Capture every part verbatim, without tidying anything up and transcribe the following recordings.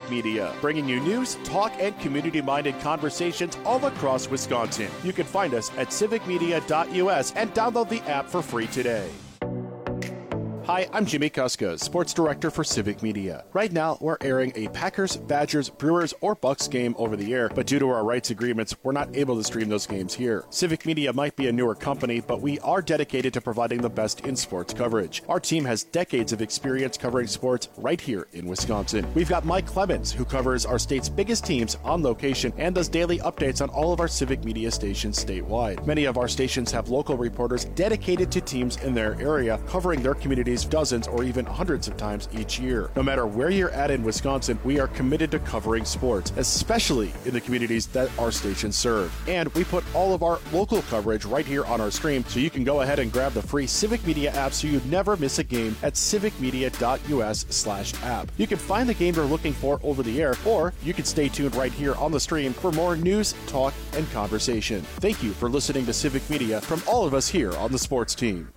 Media, bringing you news, talk, and community-minded conversations all across Wisconsin. You can find us at civic media dot U S and download the app for free today. Hi, I'm Jimmy Kuska, Sports Director for Civic Media. Right now, we're airing a Packers, Badgers, Brewers, or Bucks game over the air, but due to our rights agreements, we're not able to stream those games here. Civic Media might be a newer company, but we are dedicated to providing the best in sports coverage. Our team has decades of experience covering sports right here in Wisconsin. We've got Mike Clemens, who covers our state's biggest teams on location and does daily updates on all of our Civic Media stations statewide. Many of our stations have local reporters dedicated to teams in their area, covering their communities dozens or even hundreds of times each year. No matter where you're at in Wisconsin, we are committed to covering sports, especially in the communities that our stations serve. And we put all of our local coverage right here on our stream, so you can go ahead and grab the free Civic Media app so you never miss a game at civic media dot U S slash app. You can find the game you're looking for over the air, or you can stay tuned right here on the stream for more news, talk, and conversation. Thank you for listening to Civic Media from all of us here on the sports team.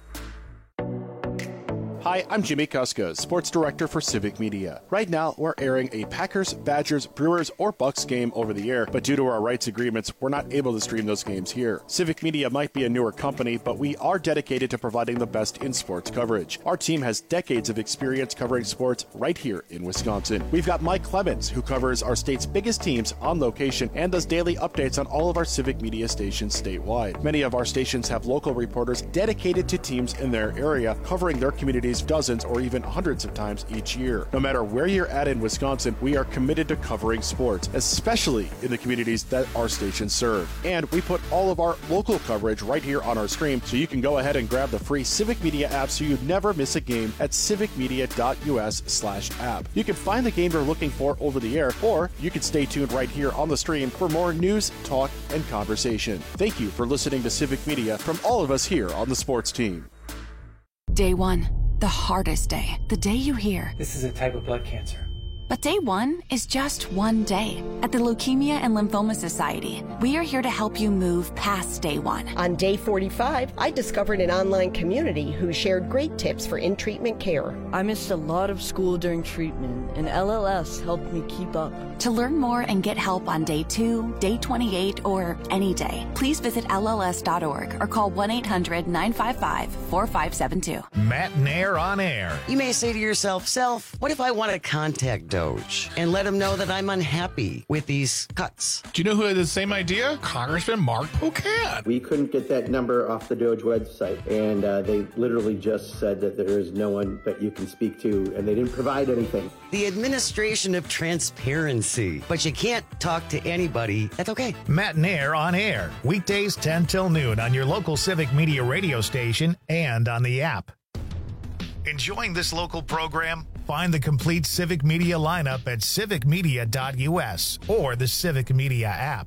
Hi, I'm Jimmy Kuska, Sports Director for Civic Media. Right now, we're airing a Packers, Badgers, Brewers, or Bucks game over the air, but due to our rights agreements, we're not able to stream those games here. Civic Media might be a newer company, but we are dedicated to providing the best in sports coverage. Our team has decades of experience covering sports right here in Wisconsin. We've got Mike Clemens, who covers our state's biggest teams on location and does daily updates on all of our Civic Media stations statewide. Many of our stations have local reporters dedicated to teams in their area, covering their communities dozens or even hundreds of times each year. No matter where you're at in Wisconsin, we are committed to covering sports, especially in the communities that our stations serve. And we put all of our local coverage right here on our stream, so you can go ahead and grab the free Civic Media app so you never miss a game at civic media dot U S slash app. You can find the game you're looking for over the air, or you can stay tuned right here on the stream for more news, talk, and conversation. Thank you for listening to Civic Media from all of us here on the sports team. Day one. The hardest day. The day you hear, this is a type of blood cancer. But day one is just one day. At the Leukemia and Lymphoma Society, we are here to help you move past day one. On day forty-five, I discovered an online community who shared great tips for in-treatment care. I missed a lot of school during treatment, and L L S helped me keep up. To learn more and get help on day two, day twenty-eight, or any day, please visit L L S dot org or call one eight hundred nine five five four five seven two. Matt Nair on air. You may say to yourself, Self, what if I want to contact Doge and let him know that I'm unhappy with these cuts? Do you know who had the same idea? Congressman Mark Pocan. We couldn't get that number off the Doge website, and uh, they literally just said that there is no one that you can speak to, and they didn't provide anything. The administration of transparency. But you can't talk to anybody. That's okay. Matt Nair on air. Weekdays ten till noon on your local Civic Media radio station and on the app. Enjoying this local program? Find the complete Civic Media lineup at civic media dot U S or the Civic Media app.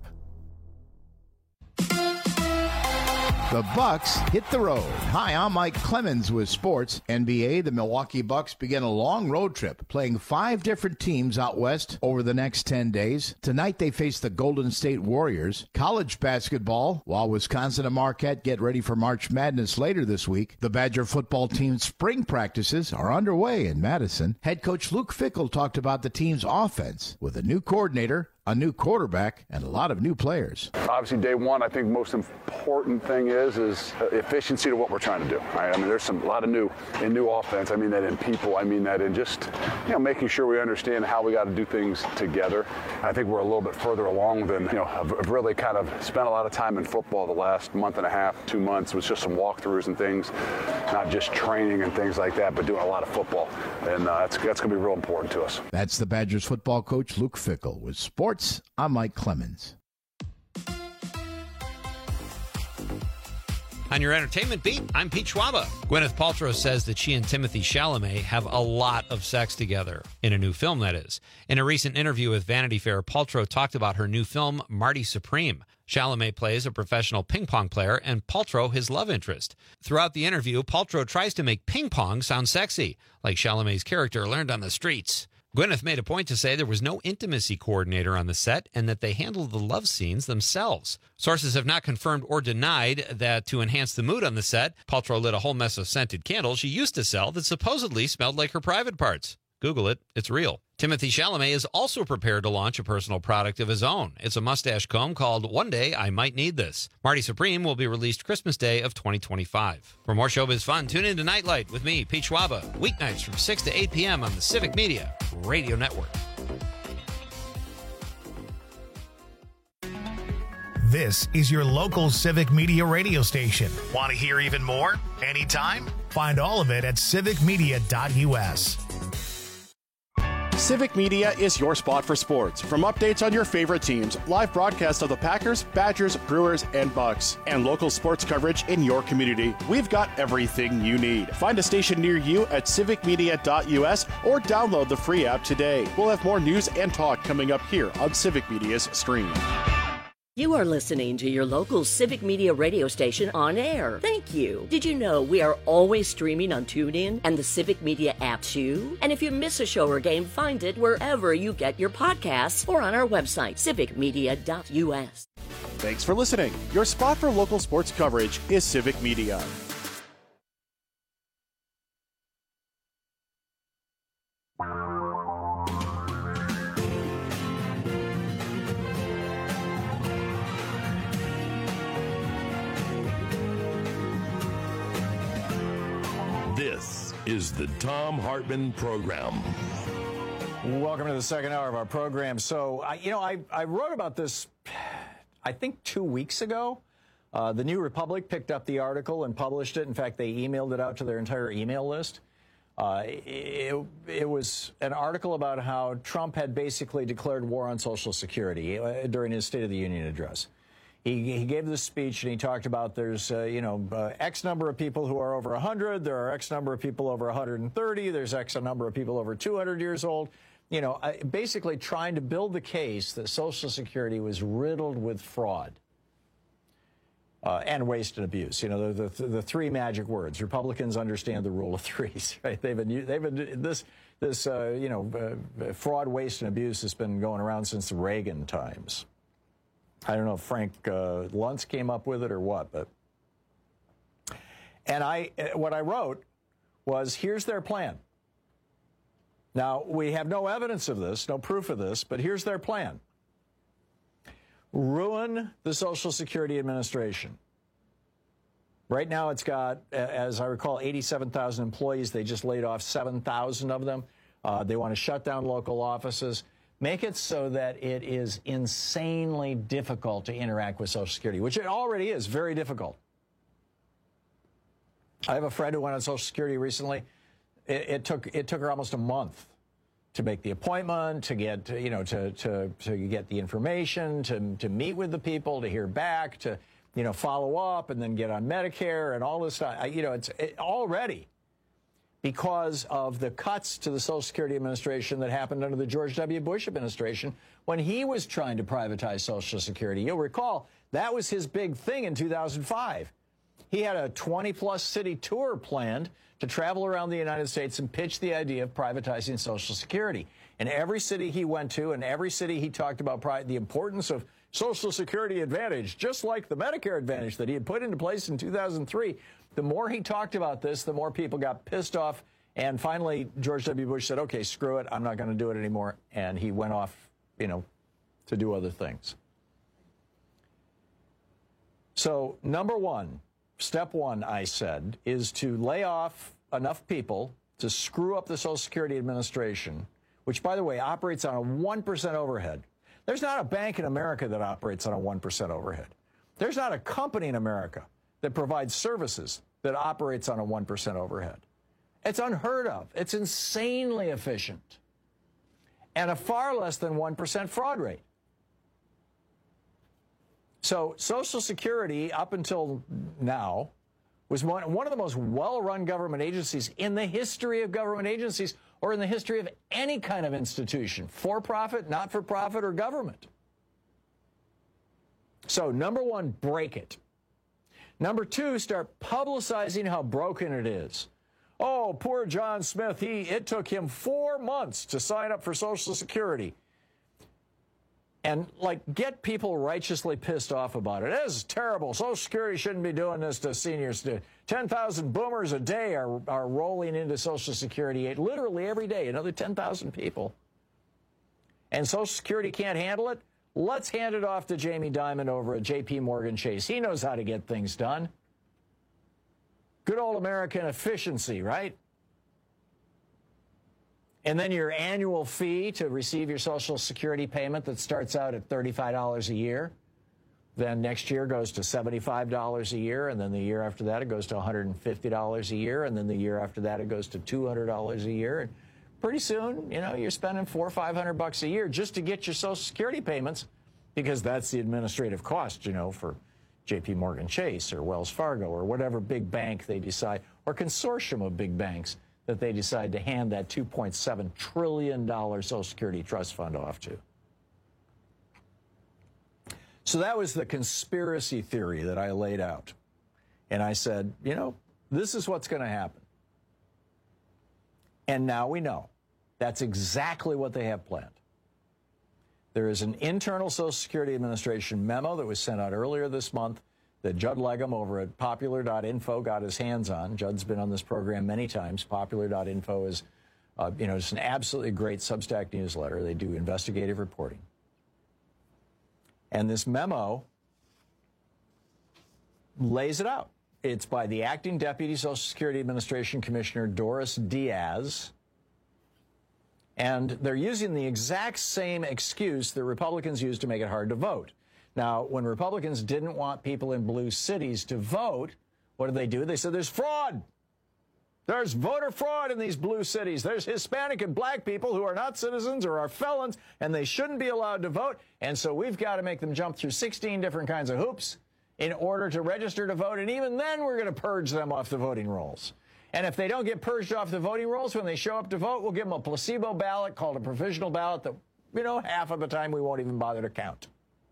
The Bucks hit the road. Hi, I'm Mike Clemens with sports. N B A, the Milwaukee Bucks begin a long road trip, playing five different teams out west over the next ten days. Tonight, they face the Golden State Warriors. College basketball, while Wisconsin and Marquette get ready for March Madness later this week, the Badger football team's spring practices are underway in Madison. Head coach Luke Fickell talked about the team's offense with a new coordinator, a new quarterback, and a lot of new players. Obviously, day one, I think the most important thing is is efficiency to what we're trying to do. Right? I mean, there's some a lot of new in new offense. I mean that in people. I mean that in just you know making sure we understand how we got to do things together. I think we're a little bit further along than you know. I've, I've really kind of spent a lot of time in football the last month and a half, two months. It was just some walkthroughs and things, not just training and things like that, but doing a lot of football, and uh, that's that's going to be real important to us. That's the Badgers football coach Luke Fickell with sports. I'm Mike Clemens. On your entertainment beat, I'm Pete Schwaba. Gwyneth Paltrow says that she and Timothée Chalamet have a lot of sex together, in a new film, that is. In a recent interview with Vanity Fair, Paltrow talked about her new film, Marty Supreme. Chalamet plays a professional ping pong player and Paltrow his love interest. Throughout the interview, Paltrow tries to make ping pong sound sexy, like Chalamet's character learned on the streets. Gwyneth made a point to say there was no intimacy coordinator on the set and that they handled the love scenes themselves. Sources have not confirmed or denied that to enhance the mood on the set, Paltrow lit a whole mess of scented candles she used to sell that supposedly smelled like her private parts. Google it. It's real. Timothy Chalamet is also prepared to launch a personal product of his own. It's a mustache comb called One Day I Might Need This. Marty Supreme will be released Christmas Day of twenty twenty-five. For more showbiz fun, tune in to Nightlight with me, Pete Schwaba, weeknights from six to eight p.m. on the Civic Media Radio Network. This is your local Civic Media radio station. Want to hear even more? Anytime? Find all of it at civic media dot u s. Civic Media is your spot for sports. From updates on your favorite teams, live broadcasts of the Packers, Badgers, Brewers, and Bucks, and local sports coverage in your community, we've got everything you need. Find a station near you at civic media dot u s or download the free app today. We'll have more news and talk coming up here on Civic Media's stream. You are listening to your local Civic Media radio station on air. Thank you. Did you know we are always streaming on TuneIn and the Civic Media app too? And if you miss a show or game, find it wherever you get your podcasts or on our website, civic media dot u s. Thanks for listening. Your spot for local sports coverage is Civic Media. This is the Thom Hartmann Program. Welcome to the second hour of our program. So, I, you know, I, I wrote about this, I think, two weeks ago. Uh, the New Republic picked up the article and published it. In fact, they emailed it out to their entire email list. Uh, it, it was an article about how Trump had basically declared war on Social Security uh, during his State of the Union address. He, he gave this speech and he talked about there's, uh, you know, uh, X number of people who are over one hundred. There are X number of people over one hundred thirty. There's X number of people over two hundred years old. You know, uh, basically trying to build the case that Social Security was riddled with fraud uh, and waste and abuse. You know, the, the, the three magic words. Republicans understand the rule of threes, right? They've been, they've been this, this uh, you know, uh, fraud, waste, and abuse has been going around since the Reagan times. I don't know if Frank uh, Luntz came up with it or what, but and I what I wrote was, here's their plan. Now, we have no evidence of this, no proof of this, but here's their plan. Ruin the Social Security Administration. Right now it's got, as I recall, eighty-seven thousand employees. They just laid off seven thousand of them. Uh, they want to shut down local offices. Make it so that it is insanely difficult to interact with Social Security, which it already is very difficult. I have a friend who went on Social Security recently. It, it took it took her almost a month to make the appointment, to get you know to to to get the information, to to meet with the people, to hear back, to you know follow up, and then get on Medicare and all this stuff. I, you know, it's it, already. Because of the cuts to the Social Security Administration that happened under the George W. Bush administration when he was trying to privatize Social Security. You'll recall that was his big thing in two thousand five. He had a twenty-plus city tour planned to travel around the United States and pitch the idea of privatizing Social Security. And every city he went to and every city he talked about the importance of Social Security Advantage, just like the Medicare Advantage that he had put into place in two thousand three. The more he talked about this, the more people got pissed off. And finally, George W. Bush said, okay, screw it. I'm not going to do it anymore. And he went off, you know, to do other things. So, number one, step one, I said, is to lay off enough people to screw up the Social Security Administration, which, by the way, operates on a one percent overhead. There's not a bank in America that operates on a one percent overhead. There's not a company in America that provides services that operates on a one percent overhead. It's unheard of. It's insanely efficient. And a far less than one percent fraud rate. So Social Security, up until now, was one, one of the most well-run government agencies in the history of government agencies, or in the history of any kind of institution, for-profit, not-for-profit, or government. So, number one, break it. Number two, start publicizing how broken it is. Oh, poor John Smith, he it took him four months to sign up for Social Security. and, like, get people righteously pissed off about it. This is terrible. Social Security shouldn't be doing this to seniors. ten thousand boomers a day are, are rolling into Social Security, literally every day, another ten thousand people. And Social Security can't handle it? Let's hand it off to Jamie Dimon over at J P Morgan Chase. He knows how to get things done. Good old American efficiency, right? And then your annual fee to receive your Social Security payment that starts out at thirty-five dollars a year, then next year goes to seventy-five dollars a year, and then the year after that it goes to one hundred fifty dollars a year, and then the year after that it goes to two hundred dollars a year. And pretty soon, you know, you're spending four or five hundred bucks a year just to get your Social Security payments, because that's the administrative cost, you know, for J P Morgan Chase or Wells Fargo or whatever big bank they decide, or consortium of big banks that they decide to hand that two point seven trillion dollars Social Security trust fund off to. So that was the conspiracy theory that I laid out. And I said, you know, this is what's going to happen. And now we know. That's exactly what they have planned. There is an internal Social Security Administration memo that was sent out earlier this month that Judd Legum over at popular dot info got his hands on. Judd's been on this program many times. popular dot info is, uh, you know, it's an absolutely great Substack newsletter. They do investigative reporting. And this memo lays it out. It's by the acting Deputy Social Security Administration Commissioner Doris Diaz. And they're using the exact same excuse that Republicans used to make it hard to vote. Now, when Republicans didn't want people in blue cities to vote, what did they do? They said, there's fraud. There's voter fraud in these blue cities. There's Hispanic and black people who are not citizens or are felons, and they shouldn't be allowed to vote. And so we've got to make them jump through sixteen different kinds of hoops in order to register to vote. And even then, we're going to purge them off the voting rolls. And if they don't get purged off the voting rolls when they show up to vote, we'll give them a placebo ballot called a provisional ballot that, you know, half of the time we won't even bother to count.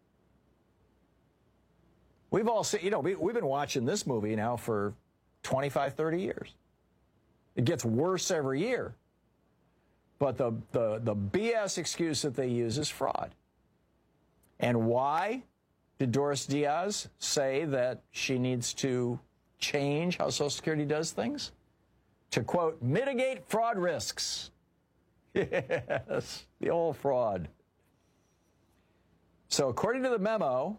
We've all seen, you know, we, we've been watching this movie now for twenty-five, thirty years. It gets worse every year. But the, the, the B S excuse that they use is fraud. And why did Doris Diaz say that she needs to change how Social Security does things? To, quote, mitigate fraud risks. Yes, the old fraud. So according to the memo,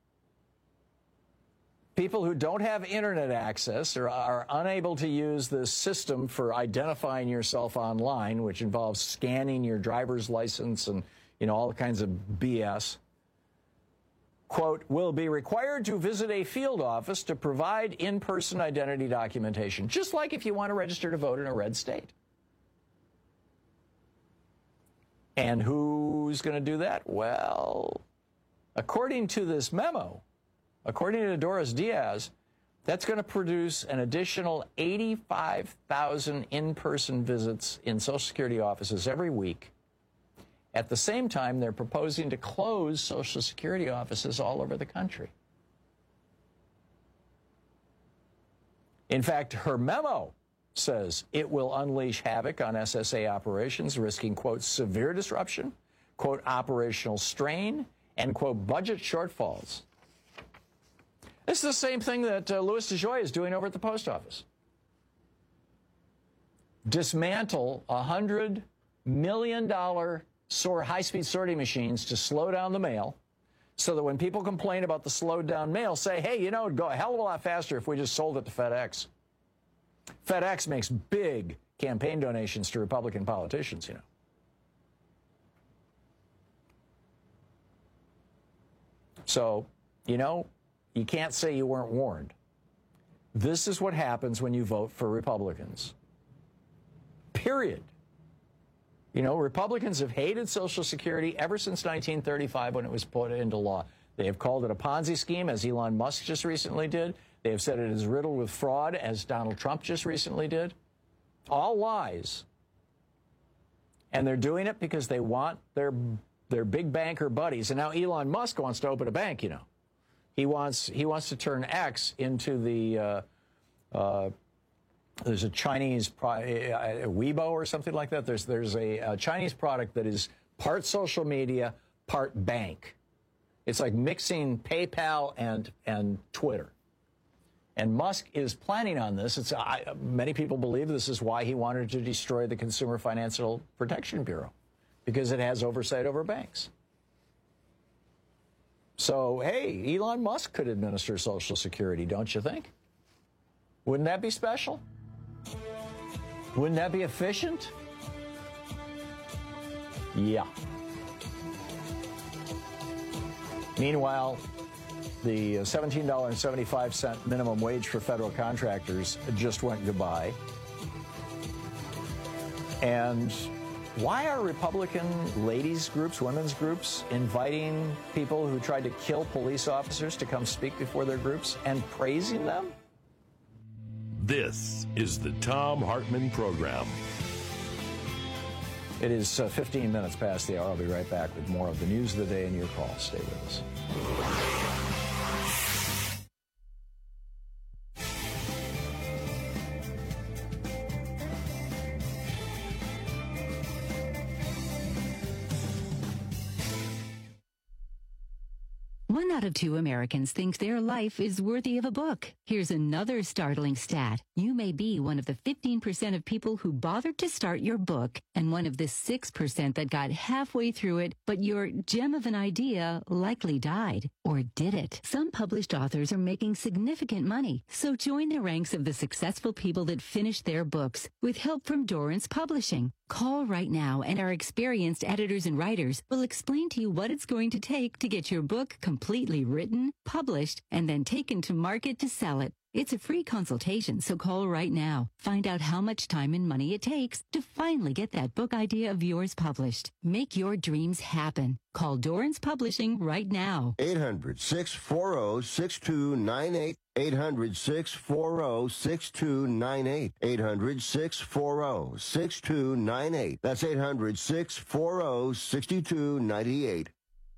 people who don't have internet access or are unable to use this system for identifying yourself online, which involves scanning your driver's license and, you know, all kinds of B S, quote, will be required to visit a field office to provide in-person identity documentation, just like if you want to register to vote in a red state. And who's going to do that? Well, according to this memo, according to Doris Diaz, that's going to produce an additional eighty-five thousand in-person visits in Social Security offices every week. At the same time, they're proposing to close Social Security offices all over the country. In fact, her memo says it will unleash havoc on S S A operations, risking, quote, severe disruption, quote, operational strain, and, quote, budget shortfalls. This is the same thing that uh, Louis DeJoy is doing over at the post office. Dismantle one hundred million dollars sort, high-speed sorting machines to slow down the mail so that when people complain about the slowed down mail, say, hey, you know, it'd go a hell of a lot faster if we just sold it to FedEx. FedEx makes big campaign donations to Republican politicians, you know. So, you know, you can't say you weren't warned. This is what happens when you vote for Republicans. Period. You know, Republicans have hated Social Security ever since nineteen thirty-five when it was put into law. They have called it a Ponzi scheme, as Elon Musk just recently did. They have said it is riddled with fraud, as Donald Trump just recently did. All lies. And they're doing it because they want their, their big banker buddies. And now Elon Musk wants to open a bank, you know. He wants, he wants to turn X into the... Uh, uh, There's a Chinese, pro uh, Weibo or something like that. There's, there's a, a Chinese product that is part social media, part bank. It's like mixing PayPal and, and Twitter. And Musk is planning on this. It's, I, many people believe this is why he wanted to destroy the Consumer Financial Protection Bureau, because it has oversight over banks. So, hey, Elon Musk could administer Social Security, don't you think? Wouldn't that be special? Wouldn't that be efficient? Yeah. Meanwhile, the seventeen dollars and seventy-five cents minimum wage for federal contractors just went goodbye. And why are Republican ladies groups, women's groups, inviting people who tried to kill police officers to come speak before their groups and praising them? This is the Thom Hartmann Program. It is uh, fifteen minutes past the hour. I'll be right back with more of the news of the day and your calls. Stay with us. One out of two Americans think their life is worthy of a book. Here's another startling stat. You may be one of the fifteen percent of people who bothered to start your book and one of the six percent that got halfway through it, but your gem of an idea likely died. Or did it? Some published authors are making significant money, so join the ranks of the successful people that finished their books with help from Dorrance Publishing. Call right now and our experienced editors and writers will explain to you what it's going to take to get your book completely written, published, and then taken to market to sell it. It's a free consultation, so call right now. Find out how much time and money it takes to finally get that book idea of yours published. Make your dreams happen. Call Dorrance Publishing right now. eight hundred, six four zero, six two nine eight. eight hundred, six four zero, six two nine eight. eight hundred, six four zero, six two nine eight. That's eight hundred, six four zero, six two nine eight.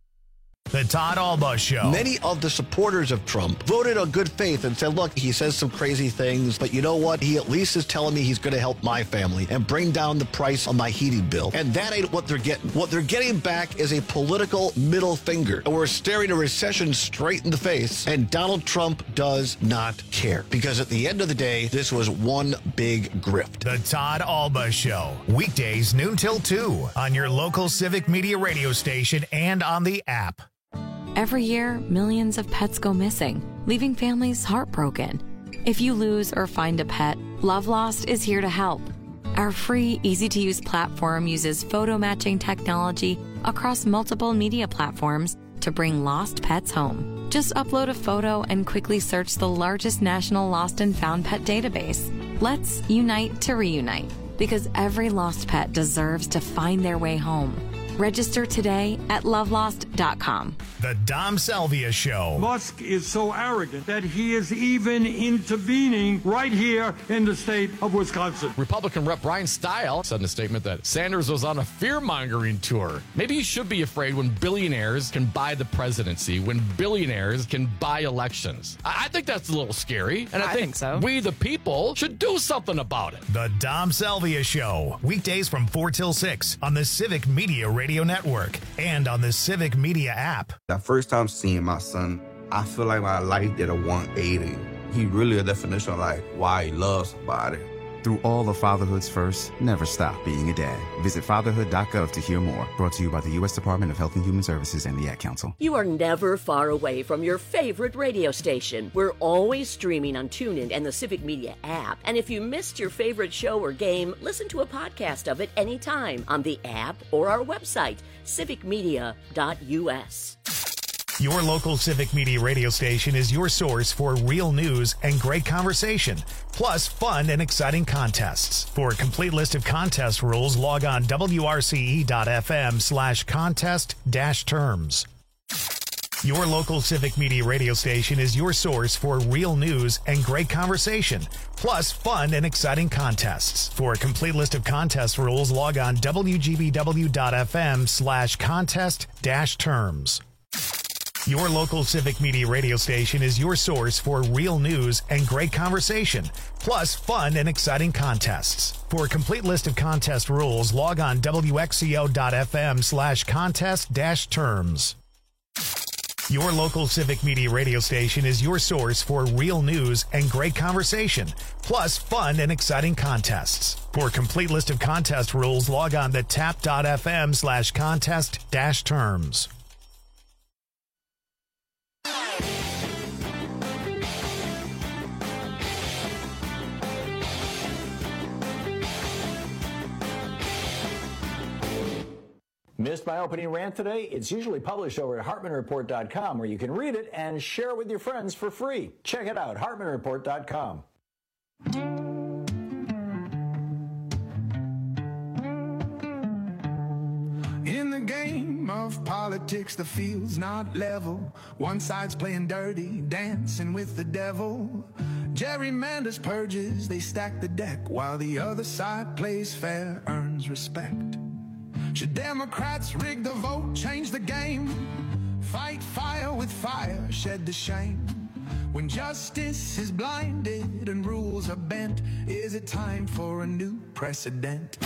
The Todd Alba Show. Many of the supporters of Trump voted on good faith and said, look, he says some crazy things, but you know what? He at least is telling me he's going to help my family and bring down the price on my heating bill. And that ain't what they're getting. What they're getting back is a political middle finger. And we're staring a recession straight in the face, and Donald Trump does not care. Because at the end of the day, this was one big grift. The Todd Alba Show. Weekdays noon till two on your local Civic Media radio station and on the app. Every year, millions of pets go missing, leaving families heartbroken. If you lose or find a pet, Love Lost is here to help. Our free, easy-to-use platform uses photo matching technology across multiple media platforms to bring lost pets home. Just upload a photo and quickly search the largest national lost and found pet database. Let's unite to reunite, because every lost pet deserves to find their way home. Register today at love lost dot com. The Dom Salvia Show. Musk is so arrogant that he is even intervening right here in the state of Wisconsin. Republican Rep Brian Stile said in a statement that Sanders was on a fear-mongering tour. Maybe he should be afraid when billionaires can buy the presidency, when billionaires can buy elections. I, I think that's a little scary, and I, I think, think so. we, the people, should do something about it. The Dom Salvia Show. Weekdays from four till six on the Civic Media Radio Network and on the Civic Media app. The first time seeing my son, I feel like my life did a one eighty. He really a definition of like why he loves somebody. Through all of fatherhood's first, never stop being a dad. Visit fatherhood dot gov to hear more. Brought to you by the U S Department of Health and Human Services and the Ad Council. You are never far away from your favorite radio station. We're always streaming on TuneIn and the Civic Media app. And if you missed your favorite show or game, listen to a podcast of it anytime on the app or our website, civic media dot u s. Your local Civic Media radio station is your source for real news and great conversation, plus fun and exciting contests. For a complete list of contest rules, log on w r c e dot f m slash contest dash terms. Your local Civic Media radio station is your source for real news and great conversation, plus fun and exciting contests. For a complete list of contest rules, log on w g b w dot f m slash contest dash terms. Your local Civic Media radio station is your source for real news and great conversation, plus fun and exciting contests. For a complete list of contest rules, log on W X C O dot F M slash contest dash terms. Your local Civic Media radio station is your source for real news and great conversation, plus fun and exciting contests. For a complete list of contest rules, log on to tap dot F M slash contest dash terms. Missed my opening rant today? It's usually published over at Hartman Report dot com, where you can read it and share it with your friends for free. Check it out, Hartman Report dot com. In the game of politics, the field's not level. One side's playing dirty, dancing with the devil. Gerrymanders purges, they stack the deck, while the other side plays fair, earns respect. Should Democrats rig the vote, change the game? Fight fire with fire, shed the shame. When justice is blinded and rules are bent, is it time for a new precedent?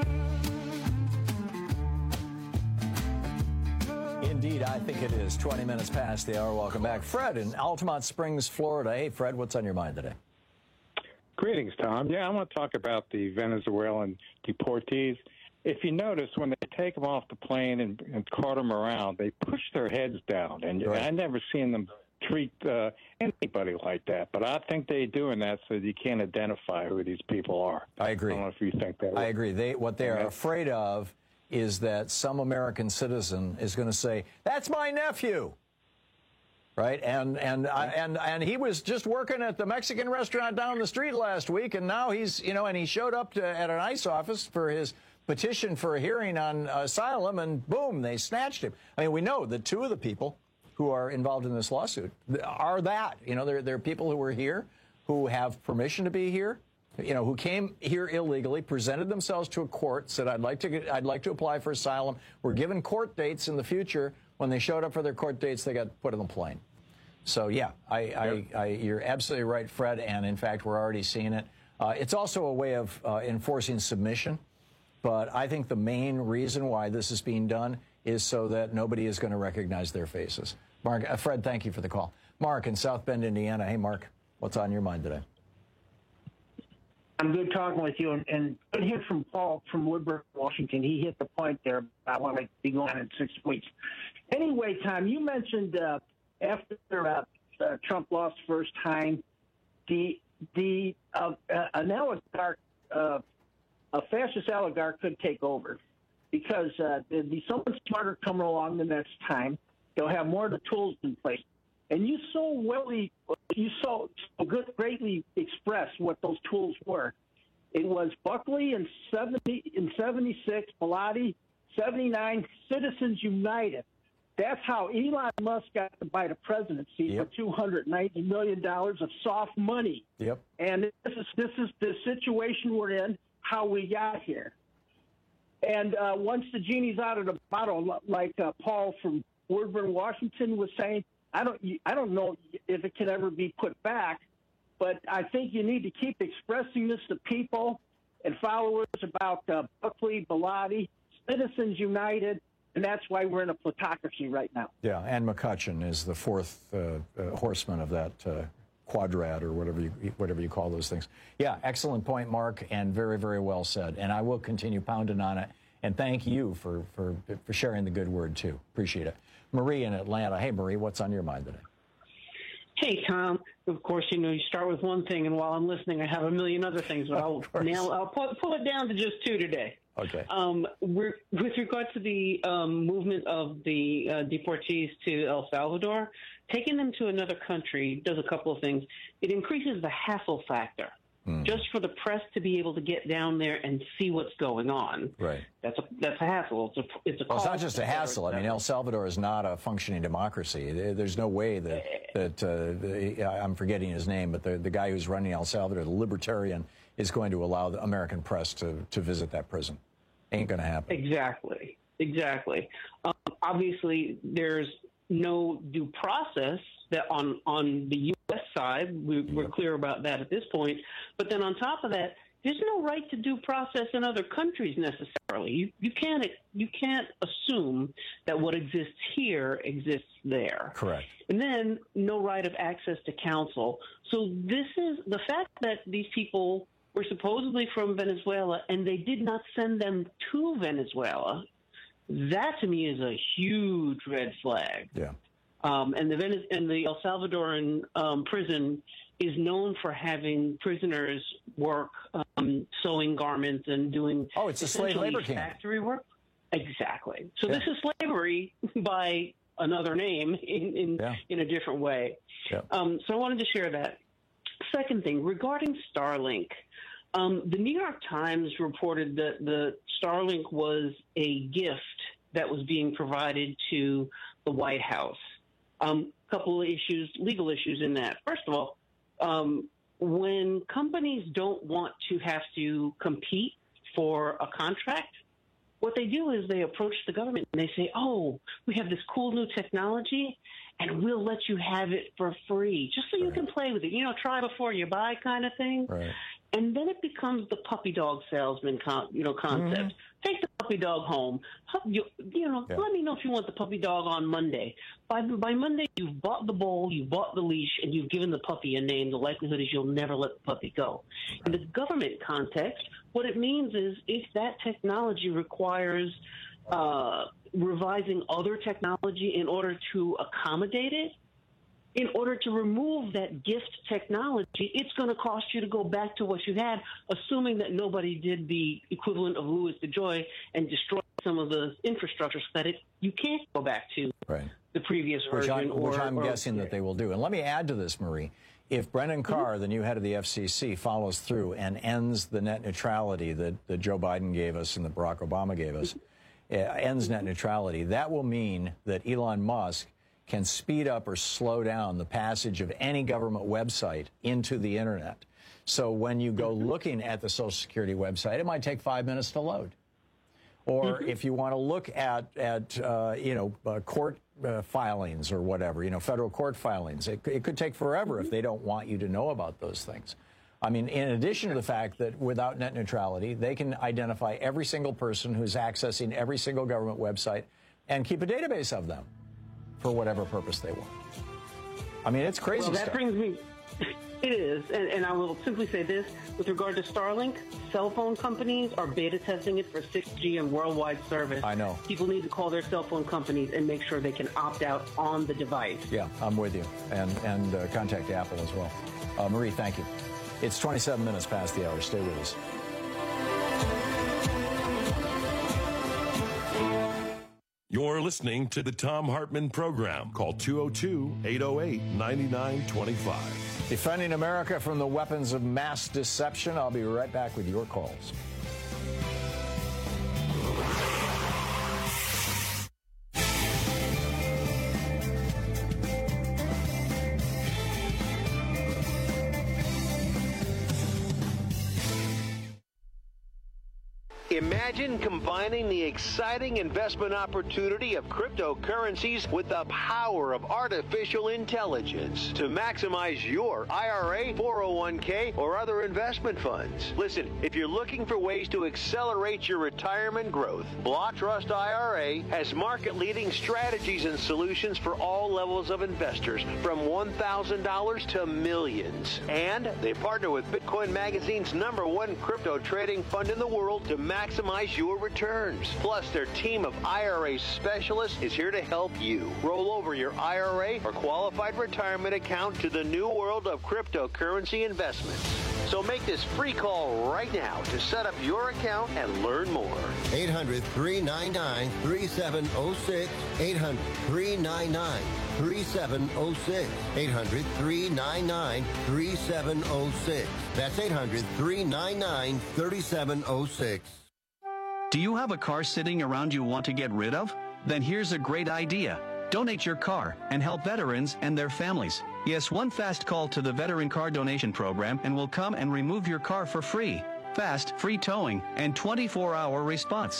Indeed, I think it is. twenty minutes past the hour. Welcome back. Fred in Altamont Springs, Florida. Hey, Fred, what's on your mind today? Greetings, Tom. Yeah, I want to talk about the Venezuelan deportees. If you notice, when they take them off the plane and, and cart them around, they push their heads down. And right. I never seen them treat uh, anybody like that. But I think they're doing that so you can't identify who these people are. I agree. I don't know if you think that. I agree. They What they are afraid of is that some American citizen is going to say, that's my nephew. Right, and and I, and and he was just working at the Mexican restaurant down the street last week, and now he's, you know, and he showed up to, at an ICE office for his petition for a hearing on asylum, and boom, they snatched him. I mean, we know that two of the people who are involved in this lawsuit are that. You know, they're, they're people who were here, who have permission to be here, you know, who came here illegally, presented themselves to a court, said, I'd like to get, I'd like to apply for asylum. Were given court dates in the future. When they showed up for their court dates, they got put on the plane. So, yeah, I, I, I, you're absolutely right, Fred, and, in fact, we're already seeing it. Uh, it's also a way of uh, enforcing submission. But I think the main reason why this is being done is so that nobody is going to recognize their faces. Mark, uh, Fred, thank you for the call. Mark in South Bend, Indiana. Hey, Mark, what's on your mind today? I'm good talking with you. And, and good hear from Paul from Woodburn, Washington. He hit the point there about what might be going on in six weeks. Anyway, Tom, you mentioned uh, after uh, uh, Trump lost first time, the the uh, uh, an oligarch. Uh, A fascist oligarch could take over because uh, there'd be someone smarter coming along the next time. They'll have more of the tools in place. And you so well, you so, so good, greatly expressed what those tools were. It was Buckley in seventy in seventy-six, Bilotti seventy-nine, Citizens United. That's how Elon Musk got to buy the presidency yep. for two hundred ninety million dollars of soft money. Yep. And this is this is the situation we're in. How we got here. And uh, once the genie's out of the bottle, like uh, Paul from Woodburn, Washington was saying, I don't, I don't know if it can ever be put back, but I think you need to keep expressing this to people and followers about uh, Buckley, Bilotti, Citizens United, and that's why we're in a plutocracy right now. Yeah, and McCutcheon is the fourth uh, uh, horseman of that uh quadrat or whatever you whatever you call those things. Yeah, excellent point, Mark, and very, very well said. And I will continue pounding on it. And thank you for, for, for sharing the good word, too. Appreciate it. Marie in Atlanta. Hey, Marie, what's on your mind today? Hey, Tom. Of course, you know, you start with one thing, and while I'm listening, I have a million other things, but I'll, nail, I'll pull, pull it down to just two today. Okay. Um, we're, with regard to the um, movement of the uh, deportees to El Salvador, taking them to another country does a couple of things. It increases the hassle factor. Mm. Just for the press to be able to get down there and see what's going on. Right. That's a that's a hassle. It's a it's a. Well, it's not just a hassle. I mean, El Salvador is not a functioning democracy. There's no way that that uh, the, I'm forgetting his name, but the the guy who's running El Salvador, the libertarian, is going to allow the American press to to visit that prison. Ain't going to happen. Exactly. Exactly. Um, obviously, there's no due process that on, on the U S side. We, we're clear about that at this point. But then on top of that, there's no right to due process in other countries necessarily. You, you can't you can't assume that what exists here exists there. Correct. And then no right of access to counsel. So this is the fact that these people were supposedly from Venezuela and they did not send them to Venezuela. That to me is a huge red flag. Yeah. Um, and the Venez- and the El Salvadoran um, prison is known for having prisoners work um, sewing garments and doing oh, it's a slave labor camp. Factory work. Exactly. So yeah. this is slavery by another name in in, yeah. in a different way. Yeah. Um, so I wanted to share that. Second thing, regarding Starlink, um, the New York Times reported that the Starlink was a gift that was being provided to the White House. A um, couple of issues, legal issues in that. First of all, um, when companies don't want to have to compete for a contract, what they do is they approach the government and they say, oh, we have this cool new technology and we'll let you have it for free just so you right. can play with it. You know, try before you buy kind of thing. Right. And then it becomes the puppy dog salesman, con- you know, concept. Mm-hmm. Take the puppy dog home. You, you know, yeah. let me know if you want the puppy dog on Monday. By by Monday, you've bought the bowl, you've bought the leash, and you've given the puppy a name. The likelihood is you'll never let the puppy go. Right. In the government context, what it means is if that technology requires uh, revising other technology in order to accommodate it, in order to remove that gift technology, it's going to cost you to go back to what you had, assuming that nobody did the equivalent of Louis DeJoy and destroy some of the infrastructure so that it, you can't go back to right. the previous which version. I'm, or, which I'm or, guessing that they will do. And let me add to this, Marie. If Brendan Carr, mm-hmm. the new head of the F C C, follows through and ends the net neutrality that, that Joe Biden gave us and that Barack Obama gave us, uh, ends net neutrality, that will mean that Elon Musk can speed up or slow down the passage of any government website into the internet. So when you go looking at the Social Security website, it might take five minutes to load. Or mm-hmm. if you want to look at, at uh, you know, uh, court uh, filings or whatever, you know, federal court filings, it, it could take forever mm-hmm. if they don't want you to know about those things. I mean, in addition to the fact that without net neutrality, they can identify every single person who's accessing every single government website and keep a database of them for whatever purpose they want. I mean, it's crazy well, that stuff. brings me, it is, and, and I will simply say this, with regard to Starlink, cell phone companies are beta testing it for six G and worldwide service. I know. People need to call their cell phone companies and make sure they can opt out on the device. Yeah, I'm with you, and, and uh, contact Apple as well. Uh, Marie, thank you. It's twenty-seven minutes past the hour. Stay with us. You're listening to the Thom Hartmann Program. Call two oh two, eight oh eight, nine nine two five. Defending America from the weapons of mass deception. I'll be right back with your calls. Imagine combining the exciting investment opportunity of cryptocurrencies with the power of artificial intelligence to maximize your I R A, four oh one k, or other investment funds. Listen, if you're looking for ways to accelerate your retirement growth, Block Trust I R A has market-leading strategies and solutions for all levels of investors, from one thousand dollars to millions. And they partner with Bitcoin Magazine's number one crypto trading fund in the world to maximize Maximize your returns. Plus, their team of I R A specialists is here to help you roll over your I R A or qualified retirement account to the new world of cryptocurrency investments. So make this free call right now to set up your account and learn more. eight hundred, three nine nine, three seven zero six. eight hundred, three nine nine, three seven zero six. eight hundred, three nine nine, three seven zero six. That's eight hundred, three nine nine, three seven zero six. Do you have a car sitting around you want to get rid of? Then here's a great idea. Donate your car and help veterans and their families. Yes, one fast call to the Veteran Car Donation Program and we'll come and remove your car for free. Fast, free towing, and twenty-four hour response.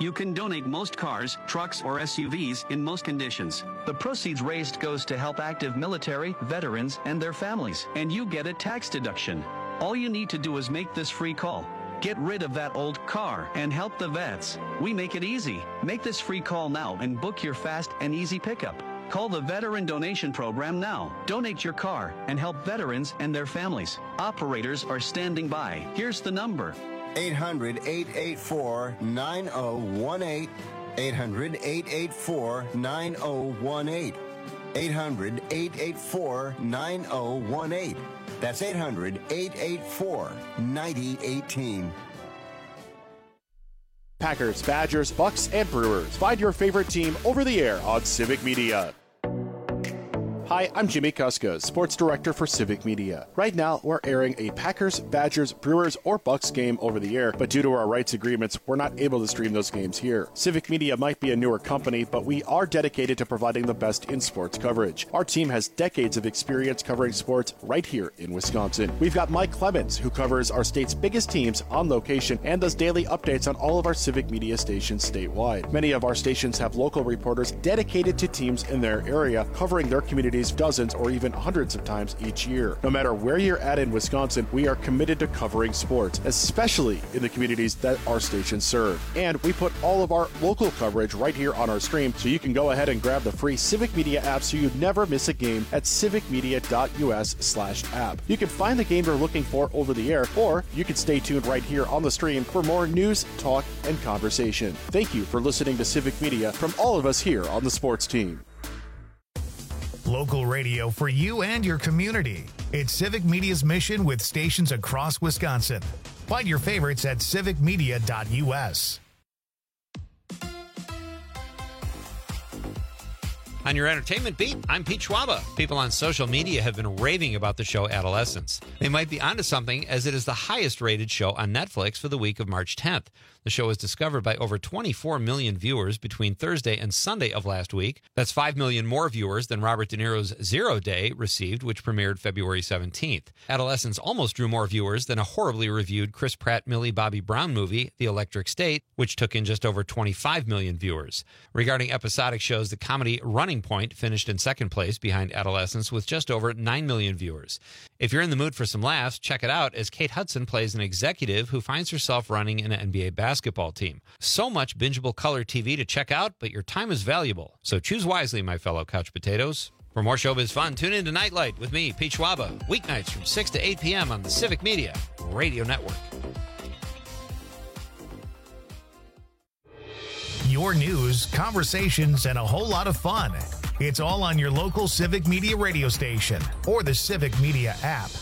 You can donate most cars, trucks, or S U Vs in most conditions. The proceeds raised goes to help active military, veterans, and their families, and you get a tax deduction. All you need to do is make this free call. Get rid of that old car and help the vets. We make it easy. Make this free call now and book your fast and easy pickup. Call the Veteran Donation Program now. Donate your car and help veterans and their families. Operators are standing by. Here's the number. eight hundred, eight eight four, nine oh one eight. eight hundred, eight eight four, nine oh one eight. eight hundred, eight eight four, nine oh one eight. That's eight hundred, eight eight four, nine oh one eight. Packers, Badgers, Bucks, and Brewers. Find your favorite team over the air on Civic Media. Hi, I'm Jimmy Kuska, Sports Director for Civic Media. Right now, we're airing a Packers, Badgers, Brewers, or Bucks game over the air, but due to our rights agreements, we're not able to stream those games here. Civic Media might be a newer company, but we are dedicated to providing the best in sports coverage. Our team has decades of experience covering sports right here in Wisconsin. We've got Mike Clemens, who covers our state's biggest teams on location and does daily updates on all of our Civic Media stations statewide. Many of our stations have local reporters dedicated to teams in their area, covering their communities dozens or even hundreds of times each year. No matter where you're at in Wisconsin, we are committed to covering sports, especially in the communities that our stations serve. And we put all of our local coverage right here on our stream, so you can go ahead and grab the free Civic Media app so you never miss a game at civicmedia.us slash app. You can find the game you're looking for over the air, or you can stay tuned right here on the stream for more news, talk, and conversation. Thank you for listening to Civic Media from all of us here on the sports team. Local radio for you and your community. It's Civic Media's mission with stations across Wisconsin. Find your favorites at civic media dot U S. On your entertainment beat, I'm Pete Schwaba. People on social media have been raving about the show Adolescence. They might be onto something, as it is the highest rated show on Netflix for the week of March tenth. The show was discovered by over twenty-four million viewers between Thursday and Sunday of last week. That's five million more viewers than Robert De Niro's Zero Day received, which premiered February seventeenth. Adolescence almost drew more viewers than a horribly reviewed Chris Pratt, Millie Bobby Brown movie, The Electric State, which took in just over twenty-five million viewers. Regarding episodic shows, the comedy Running Point finished in second place behind Adolescence with just over nine million viewers. If you're in the mood for some laughs, check it out, as Kate Hudson plays an executive who finds herself running an N B A basketball team. So much bingeable color T V to check out, but your time is valuable. So choose wisely, my fellow couch potatoes. For more showbiz fun, tune in to Nightlight with me, Pete Schwaba, weeknights from six to eight p.m. on the Civic Media Radio Network. Your news, conversations, and a whole lot of fun. It's all on your local Civic Media radio station or the Civic Media app.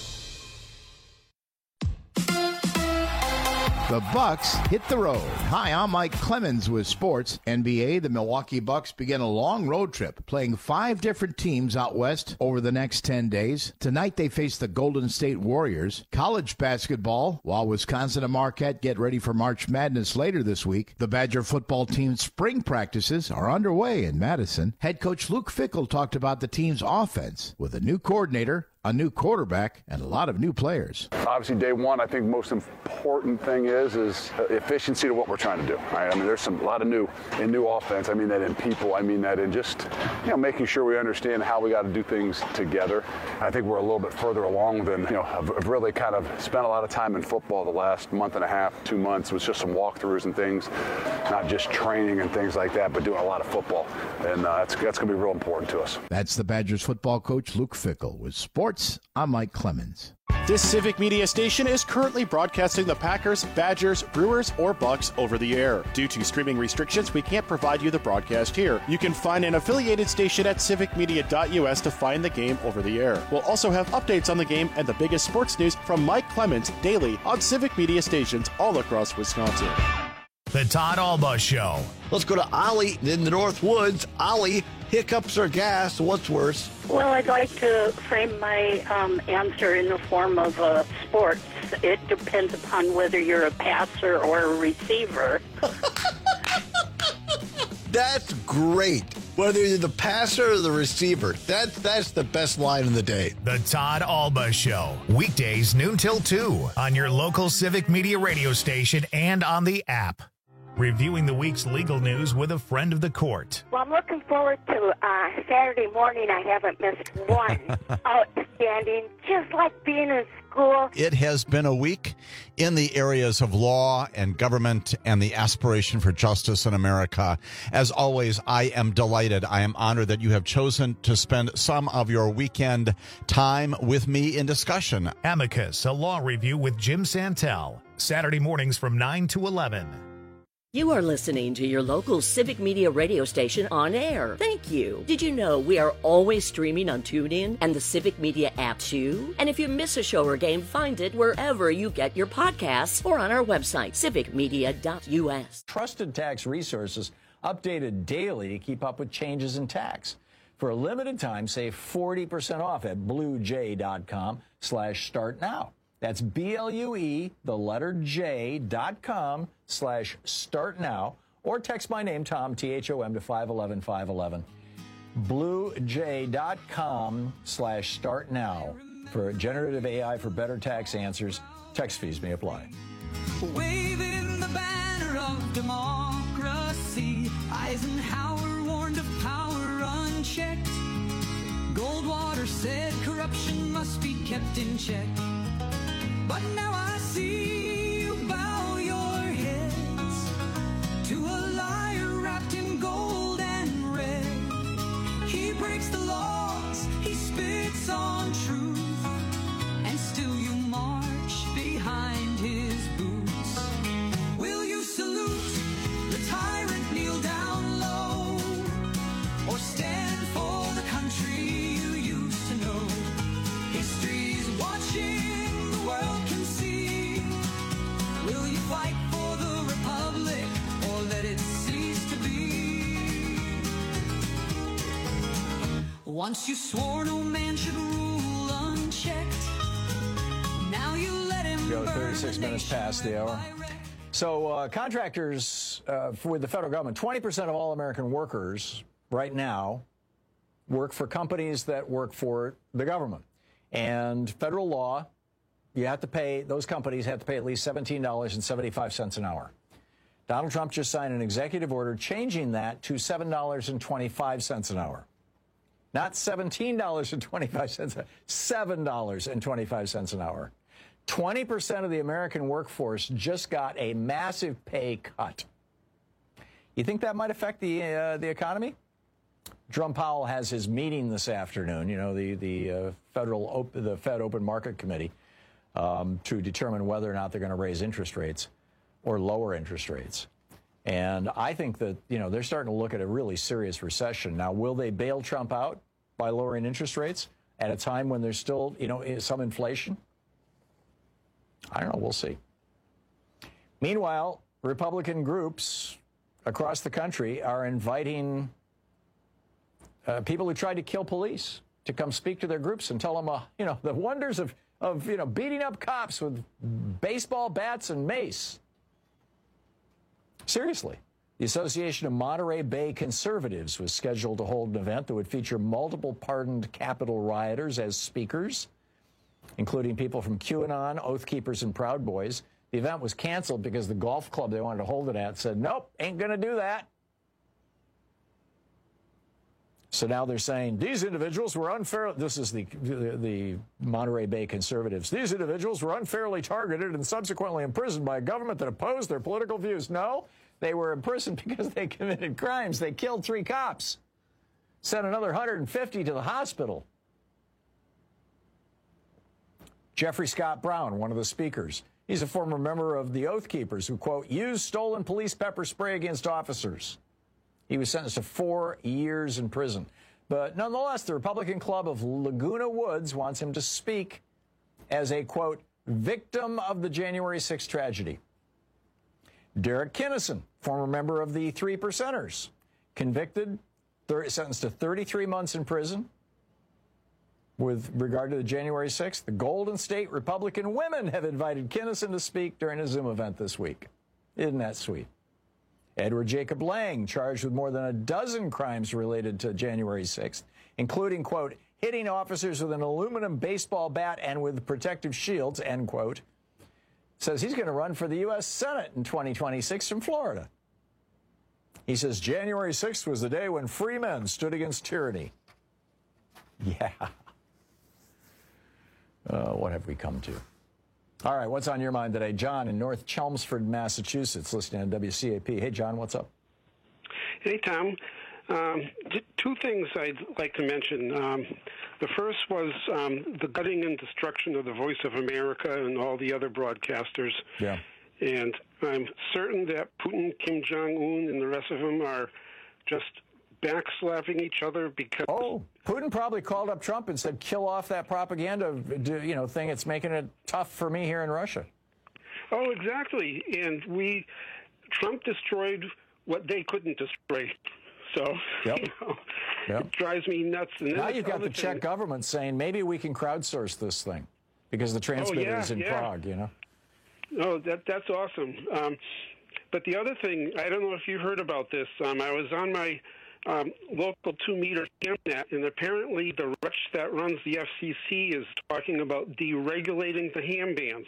The Bucks hit the road. Hi, I'm Mike Clemens with Sports. N B A, the Milwaukee Bucks begin a long road trip, playing five different teams out west over the next ten days. Tonight they face the Golden State Warriors. College basketball, while Wisconsin and Marquette get ready for March Madness later this week, the Badger football team's spring practices are underway in Madison. Head coach Luke Fickell talked about the team's offense with a new coordinator, a new quarterback, and a lot of new players. Obviously, day one, I think most important thing is is efficiency to what we're trying to do. Right? I mean, there's some a lot of new in new offense. I mean that in people. I mean that in just you know making sure we understand how we got to do things together. I think we're a little bit further along than you know. I've, I've really kind of spent a lot of time in football the last month and a half, two months. It was just some walkthroughs and things, not just training and things like that, but doing a lot of football, and uh, that's that's going to be real important to us. That's the Badgers football coach Luke Fickell with Sports. I'm Mike Clemens. This Civic Media station is currently broadcasting the Packers, Badgers, Brewers, or Bucks over the air. Due to streaming restrictions, we can't provide you the broadcast here. You can find an affiliated station at civic media dot U S to find the game over the air. We'll also have updates on the game and the biggest sports news from Mike Clemens daily on Civic Media stations all across Wisconsin. The Todd Alba Show. Let's go to Ollie in the North Woods. Ollie, hiccups or gas? What's worse? Well, I'd like to frame my um, answer in the form of uh, sports. It depends upon whether you're a passer or a receiver. That's great. Whether you're the passer or the receiver, that, that's the best line of the day. The Todd Alba Show. Weekdays noon till two on your local Civic Media radio station and on the app. reviewing the week's legal news with a friend of the court. Well, I'm looking forward to uh, Saturday morning. I haven't missed one. Outstanding, just like being in school. It has been a week in the areas of law and government and the aspiration for justice in America. As always, I am delighted. I am honored that you have chosen to spend some of your weekend time with me in discussion. Amicus, a law review with Jim Santel. Saturday mornings from nine to eleven. You are listening to your local Civic Media radio station on air. Thank you. Did you know we are always streaming on TuneIn and the Civic Media app too? And if you miss a show or game, find it wherever you get your podcasts or on our website, civic media dot U S. Trusted tax resources updated daily to keep up with changes in tax. For a limited time, save forty percent off at bluej.com slash start now. That's B-L-U-E, the letter J, dot com slash start now, or text my name, Tom, T H O M, to five one one, five one one. bluej.com slash start now. For generative A I for better tax answers, text fees may apply. Waving the banner of democracy, Eisenhower warned of power unchecked. Goldwater said corruption must be kept in check. But now I see you bow your heads to a liar wrapped in gold and red. He breaks the laws, he spits on truth, and still you march behind his boots. Will you salute the tyrant, kneel down low, or stand for the country you used to know? History's watching, the world can see. Will you fight for the republic or let it cease to be? Once you swore no man should rule unchecked. Now you let him Go burn thirty-six the minutes nation past the hour. So uh, contractors uh, for with the federal government, twenty percent of all American workers right now work for companies that work for the government. And federal law, you have to pay, those companies have to pay at least seventeen dollars and seventy-five cents an hour. Donald Trump just signed an executive order changing that to seven dollars and twenty-five cents an hour. Not seventeen dollars and twenty-five cents, seven dollars and twenty-five cents an hour. twenty percent of the American workforce just got a massive pay cut. You think that might affect the, uh, the economy? Jerome Powell has his meeting this afternoon, you know, the, the uh, federal, op- the Fed Open Market Committee, um, to determine whether or not they're going to raise interest rates or lower interest rates. And I think that, you know, they're starting to look at a really serious recession. Now, will they bail Trump out by lowering interest rates at a time when there's still, you know, some inflation? I don't know. We'll see. Meanwhile, Republican groups across the country are inviting Uh, people who tried to kill police to come speak to their groups and tell them, uh, you know, the wonders of, of, you know, beating up cops with baseball bats and mace. Seriously. The Association of Monterey Bay Conservatives was scheduled to hold an event that would feature multiple pardoned Capitol rioters as speakers, including people from QAnon, Oath Keepers, and Proud Boys. The event was canceled because the golf club they wanted to hold it at said, nope, ain't going to do that. So now they're saying these individuals were unfair. This is the, the the Monterey Bay Conservatives. These individuals were unfairly targeted and subsequently imprisoned by a government that opposed their political views. No, they were imprisoned because they committed crimes. They killed three cops, sent another one hundred fifty to the hospital. Jeffrey Scott Brown, one of the speakers, he's a former member of the Oath Keepers who, quote, used stolen police pepper spray against officers. He was sentenced to four years in prison. But nonetheless, the Republican Club of Laguna Woods wants him to speak as a, quote, victim of the January sixth tragedy. Derek Kinnison, former member of the Three Percenters, convicted, thirty, sentenced to thirty-three months in prison. With regard to the January sixth, the Golden State Republican women have invited Kinnison to speak during a Zoom event this week. Isn't that sweet? Edward Jacob Lang, charged with more than a dozen crimes related to January sixth, including, quote, hitting officers with an aluminum baseball bat and with protective shields, end quote, says he's going to run for the U S Senate in twenty twenty-six from Florida. He says January sixth was the day when free men stood against tyranny. Yeah. Uh, what have we come to? All right, what's on your mind today? John in North Chelmsford, Massachusetts, listening on W C A P. Hey, John, what's up? Hey, Tom. Um, two things I'd like to mention. Um, the first was um, the gutting and destruction of the Voice of America and all the other broadcasters. Yeah. And I'm certain that Putin, Kim Jong-un, and the rest of them are just backslapping each other because... Oh, Putin probably called up Trump and said, kill off that propaganda, you know, thing. It's making it tough for me here in Russia. Oh, exactly. And we... Trump destroyed what they couldn't destroy. So, yep. you know, yep. It drives me nuts. And now you've got the Czech thing. government saying maybe we can crowdsource this thing because the transmitter oh, yeah, is in yeah. Prague, you know? Oh, that that's awesome. Um, but the other thing, I don't know if you heard about this. Um, I was on my um, local two-meter ham net, and apparently the wretch that runs the F C C is talking about deregulating the ham bans.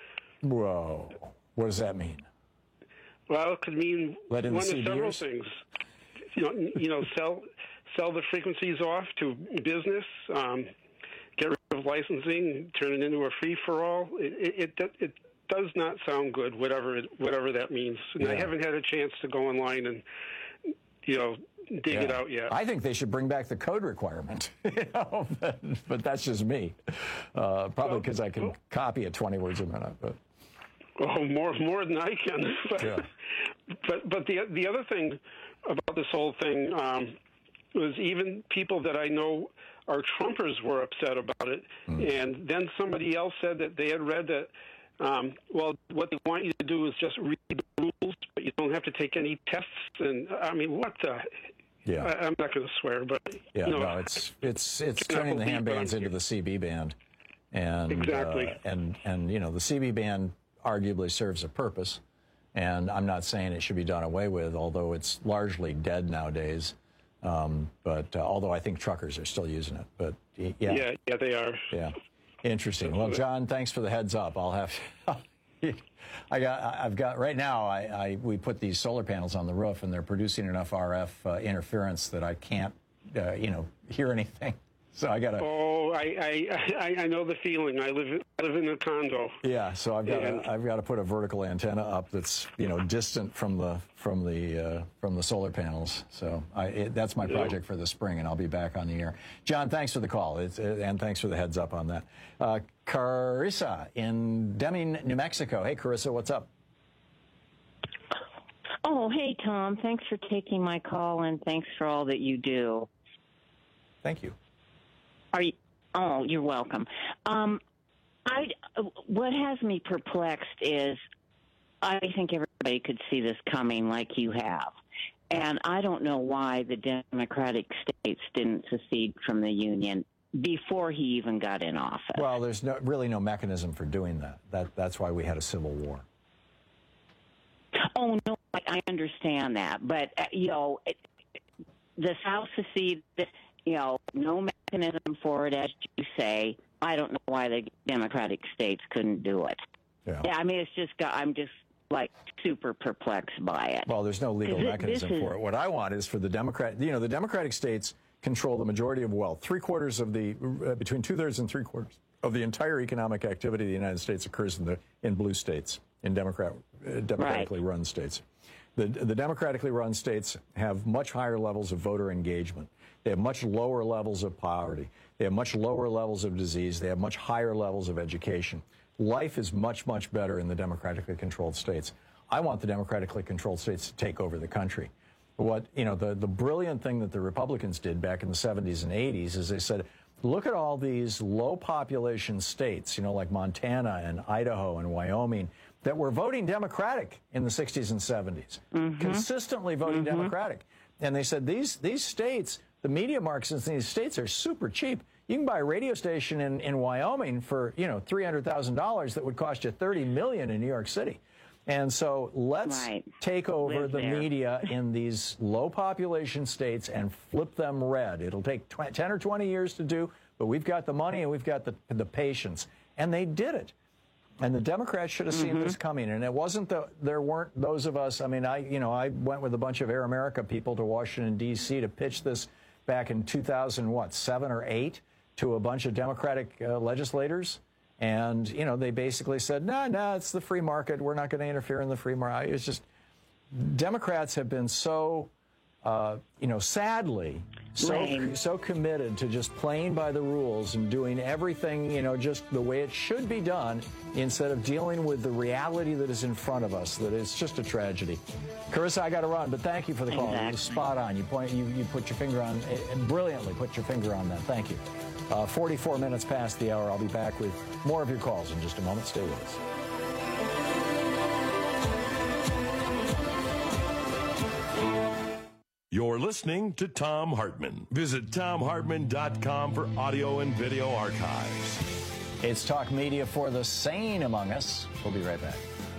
Whoa. What does that mean? Well, it could mean Let in one the of several things. You know, you know, sell sell the frequencies off to business, um, get rid of licensing, turn it into a free-for-all. It, it, it does not sound good, whatever it, whatever that means. And Yeah. I haven't had a chance to go online and, you know, dig Yeah. it out yet. I think they should bring back the code requirement, you know, but, but that's just me. Uh, probably because I can copy it twenty words a minute. But Oh, more more than I can. But Yeah. but, but the the other thing about this whole thing um, was even people that I know are Trumpers were upset about it, Mm. and then somebody else said that they had read that. Um, well, what they want you to do is just read the rules, but you don't have to take any tests. And I mean, what the? Yeah. I, I'm not going to swear, but yeah, you know, no, it's it's it's cannot turning the ham believe bands what I'm into the C B band, and Exactly. uh, and and you know the C B band arguably serves a purpose, and I'm not saying it should be done away with, although it's largely dead nowadays. Um, but uh, although I think truckers are still using it, but y- yeah, yeah, yeah, they are. yeah, interesting. Well, John, thanks for the heads up. I'll have. I got. I've got right now. I, I we put these solar panels on the roof, and they're producing enough R F uh, interference that I can't, uh, you know, hear anything. So I got to. Oh, I, I I I know the feeling. I live I live in a condo. Yeah, so I've got And- to, I've got to put a vertical antenna up that's you know distant from the from the uh, from the solar panels. So I, it, that's my project for the spring, and I'll be back on the air. John, thanks for the call, it's, uh, and thanks for the heads up on that. Uh, Carissa in Deming, New Mexico. Hey, Carissa, what's up? Oh, hey, Tom. Thanks for taking my call, and thanks for all that you do. Thank you. Are you? Oh, you're welcome. Um, I what has me perplexed is I think everybody could see this coming, like you have, and I don't know why the Democratic states didn't secede from the Union before he even got in office. Well, there's no, really no mechanism for doing that. That that's why we had a civil war. Oh no, I, I understand that, but uh, you know, it, the South seceded. You know, no mechanism for it, as you say. I don't know why the Democratic states couldn't do it. Yeah. Yeah, I mean, it's just got, I'm just like super perplexed by it. Well, there's no legal 'Cause it- mechanism this is- for it. What I want is for the Democrat, you know, the Democratic states control the majority of wealth. Three quarters of the, uh, between two thirds and three quarters of the entire economic activity of the United States occurs in the in blue states, in Democrat, uh, democratically run states. The, the democratically run states have much higher levels of voter engagement. They have much lower levels of poverty. They have much lower levels of disease. They have much higher levels of education. Life is much, much better in the democratically controlled states. I want the democratically controlled states to take over the country. What, you know, the, the brilliant thing that the Republicans did back in the seventies and eighties is they said, look at all these low population states, you know, like Montana and Idaho and Wyoming, that were voting Democratic in the sixties and seventies, Mm-hmm. consistently voting Democratic. And they said these these states, the media markets in these states are super cheap. You can buy a radio station in, in Wyoming for, you know, three hundred thousand dollars that would cost you thirty million dollars in New York City. And so let's Right. take over Live the there. media in these low population states and flip them red. It'll take tw- ten or twenty years to do, but we've got the money and we've got the, the patience. And they did it. And the Democrats should have seen Mm-hmm. this coming. And it wasn't the, there weren't those of us, I mean, I, you know, I went with a bunch of Air America people to Washington, D C to pitch this back in two thousand, what, seven or eight to a bunch of Democratic uh, legislators. And, you know, they basically said, no, nah, no, nah, it's the free market. We're not going to interfere in the free market. It's just, Democrats have been so, uh, you know, sadly, so Lame. so committed to just playing by the rules and doing everything, you know, just the way it should be done instead of dealing with the reality that is in front of us, that it's just a tragedy. Carissa, I got to run, but thank you for the call. Exactly. It was spot on. You point, you, you put your finger on, and brilliantly put your finger on that. Thank you. Uh, forty-four minutes past the hour. I'll be back with more of your calls in just a moment. Stay with us. You're listening to Thom Hartmann. Visit Thom Hartmann dot com for audio and video archives. It's Talk Media for the sane among us. We'll be right back.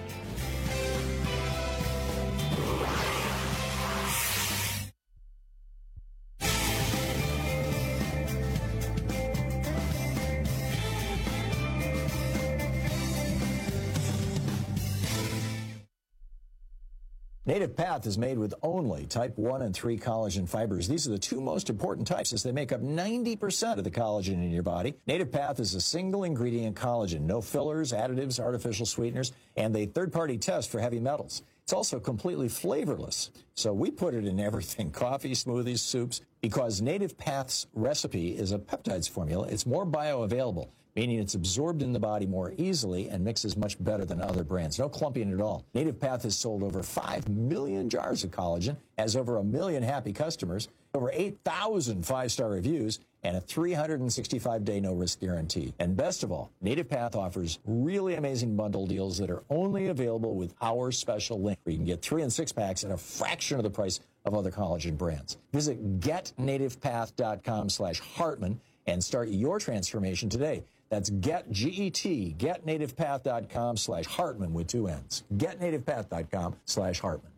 Native Path is made with only type one and three collagen fibers. These are the two most important types as they make up ninety percent of the collagen in your body. Native Path is a single ingredient collagen, no fillers, additives, artificial sweeteners, and a third-party test for heavy metals. It's also completely flavorless, so we put it in everything, coffee, smoothies, soups, because Native Path's recipe is a peptides formula. It's more bioavailable, meaning it's absorbed in the body more easily and mixes much better than other brands. No clumping at all. Native Path has sold over five million jars of collagen, has over a million happy customers, over eight thousand five-star reviews, and a three hundred sixty-five day no-risk guarantee. And best of all, Native Path offers really amazing bundle deals that are only available with our special link, where you can get three and six packs at a fraction of the price of other collagen brands. Visit get native path dot com slash Hartmann and start your transformation today. That's get, G E T, get native path dot com slash Hartmann with two N's. get native path dot com slash Hartmann.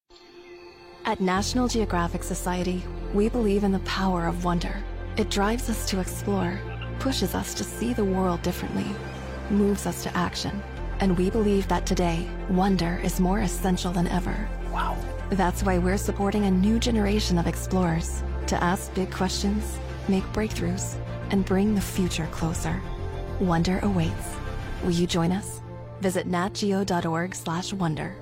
At National Geographic Society, we believe in the power of wonder. It drives us to explore, pushes us to see the world differently, moves us to action. And we believe that today, wonder is more essential than ever. Wow. That's why we're supporting a new generation of explorers to ask big questions, make breakthroughs, and bring the future closer. Wonder awaits. Will you join us? Visit natgeo dot org slash wonder.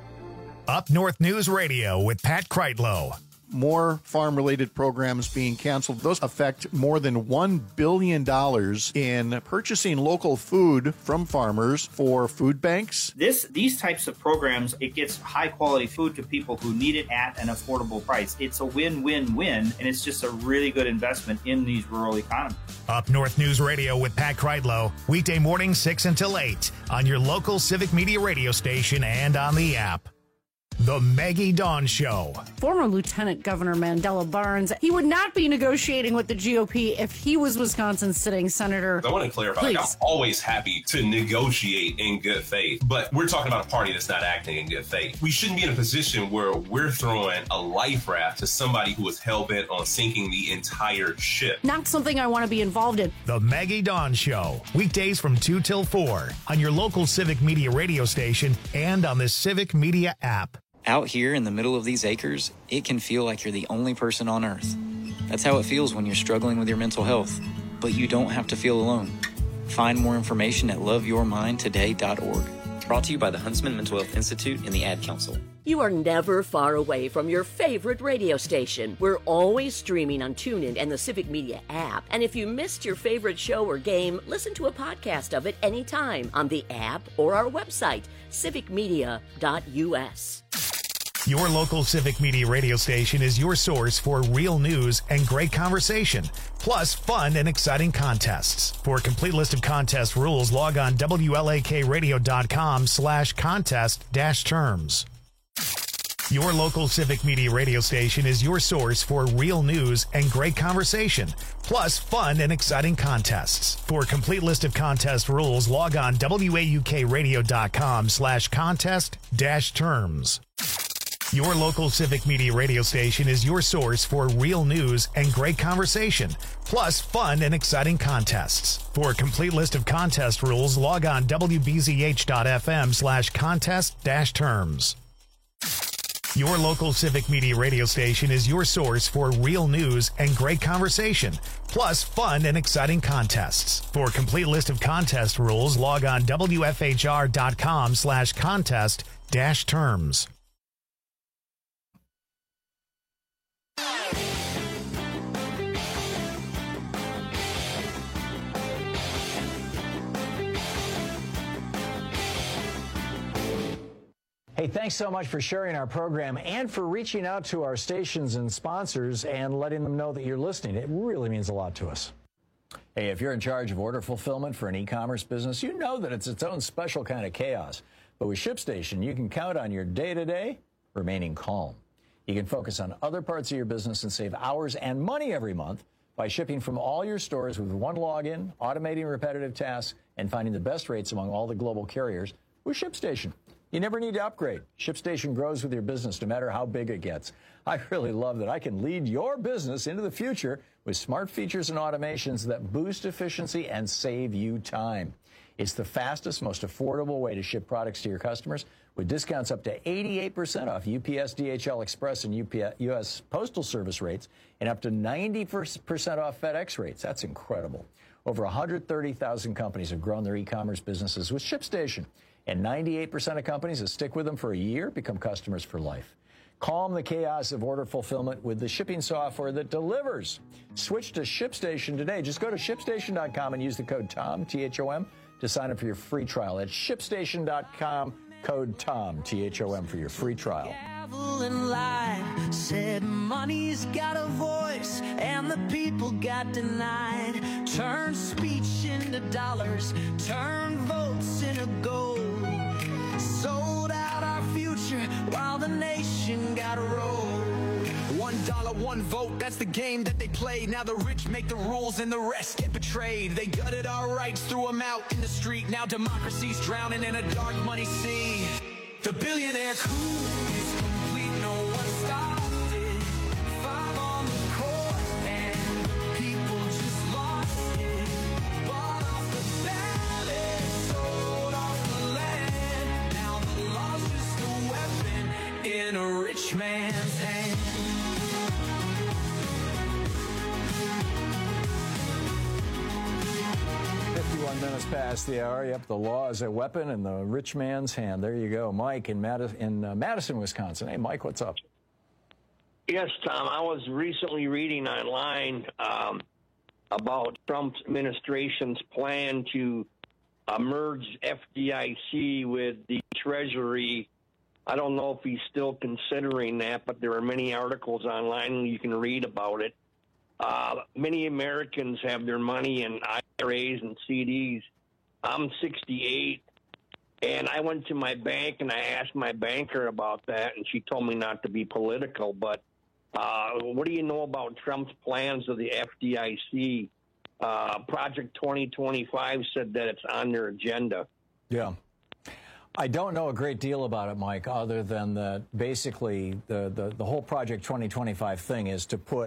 Up North News Radio with Pat Kreitlow. More farm-related programs being canceled. Those affect more than one billion dollars in purchasing local food from farmers for food banks. This, these types of programs, it gets high-quality food to people who need it at an affordable price. It's a win-win-win, and it's just a really good investment in these rural economies. Up North News Radio with Pat Kreitlow, weekday morning six until eight on your local Civic Media radio station and on the app. The Maggie Dawn Show. Former Lieutenant Governor Mandela Barnes, he would not be negotiating with the G O P if he was Wisconsin's sitting senator. I want to clarify, like, I'm always happy to negotiate in good faith, but we're talking about a party that's not acting in good faith. We shouldn't be in a position where we're throwing a life raft to somebody who is hell-bent on sinking the entire ship. Not something I want to be involved in. The Maggie Dawn Show, weekdays from two till four on your local Civic Media radio station and on the Civic Media app. Out here in the middle of these acres, it can feel like you're the only person on Earth. That's how it feels when you're struggling with your mental health. But you don't have to feel alone. Find more information at love your mind today dot org. Brought to you by the Huntsman Mental Health Institute and the Ad Council. You are never far away from your favorite radio station. We're always streaming on TuneIn and the Civic Media app. And if you missed your favorite show or game, listen to a podcast of it anytime on the app or our website, civic media dot u s. Your local Civic Media radio station is your source for real news and great conversation, plus fun and exciting contests. For a complete list of contest rules, log on W L A K radio dot com slash contest dash terms. Your local Civic Media radio station is your source for real news and great conversation, plus fun and exciting contests. For a complete list of contest rules, log on W A U K radio dot com slash contest dash terms. Your local Civic Media radio station is your source for real news and great conversation, plus fun and exciting contests. For a complete list of contest rules, log on W B Z H dot F M slash contest dash terms. Your local Civic Media radio station is your source for real news and great conversation, plus fun and exciting contests. For a complete list of contest rules, log on W F H R dot com slash contest dash terms. Hey, thanks so much for sharing our program and for reaching out to our stations and sponsors and letting them know that you're listening. It really means a lot to us. Hey, if you're in charge of order fulfillment for an e-commerce business, you know that it's its own special kind of chaos. But with ShipStation, you can count on your day-to-day remaining calm. You can focus on other parts of your business and save hours and money every month by shipping from all your stores with one login, automating repetitive tasks, and finding the best rates among all the global carriers with ShipStation. You never need to upgrade. ShipStation grows with your business no matter how big it gets. I really love that I can lead your business into the future with smart features and automations that boost efficiency and save you time. It's the fastest, most affordable way to ship products to your customers with discounts up to eighty-eight percent off U P S, D H L Express, and U P S, U S Postal Service rates and up to ninety percent off FedEx rates. That's incredible. Over one hundred thirty thousand companies have grown their e-commerce businesses with ShipStation. And ninety-eight percent of companies that stick with them for a year become customers for life. Calm the chaos of order fulfillment with the shipping software that delivers. Switch to ShipStation today. Just go to ship station dot com and use the code TOM, T H O M, to sign up for your free trial. At ship station dot com, code TOM, T H O M, for your free trial. And lied, said money's got a voice and the people got denied. Turn speech into dollars, turn votes into gold. Sold out our future while the nation got rolled. One dollar, one vote, that's the game that they play. Now the rich make the rules and the rest get betrayed. They gutted our rights, threw them out in the street. Now democracy's drowning in a dark money sea. The billionaire coup is complete, no one stopped it. Five on the court and people just lost it. Bought off the ballot, sold off the land. Now the law's just a weapon in a rich man's hand. fifty-one minutes past the hour. Yep, the law is a weapon in the rich man's hand. There you go. Mike in, Mad- in uh, Madison, Wisconsin. Hey, Mike, what's up? Yes, Tom. I was recently reading online um, about Trump's administration's plan to uh, merge F D I C with the Treasury. I don't know if he's still considering that, but there are many articles online you can read about it. Uh, many Americans have their money in I R As and C Ds. I'm sixty-eight, and I went to my bank and I asked my banker about that, and she told me not to be political. But uh, what do you know about Trump's plans of the F D I C? Uh, Project twenty twenty-five said that it's on their agenda. Yeah. I don't know a great deal about it, Mike, other than that basically the, the, the whole Project twenty twenty-five thing is to put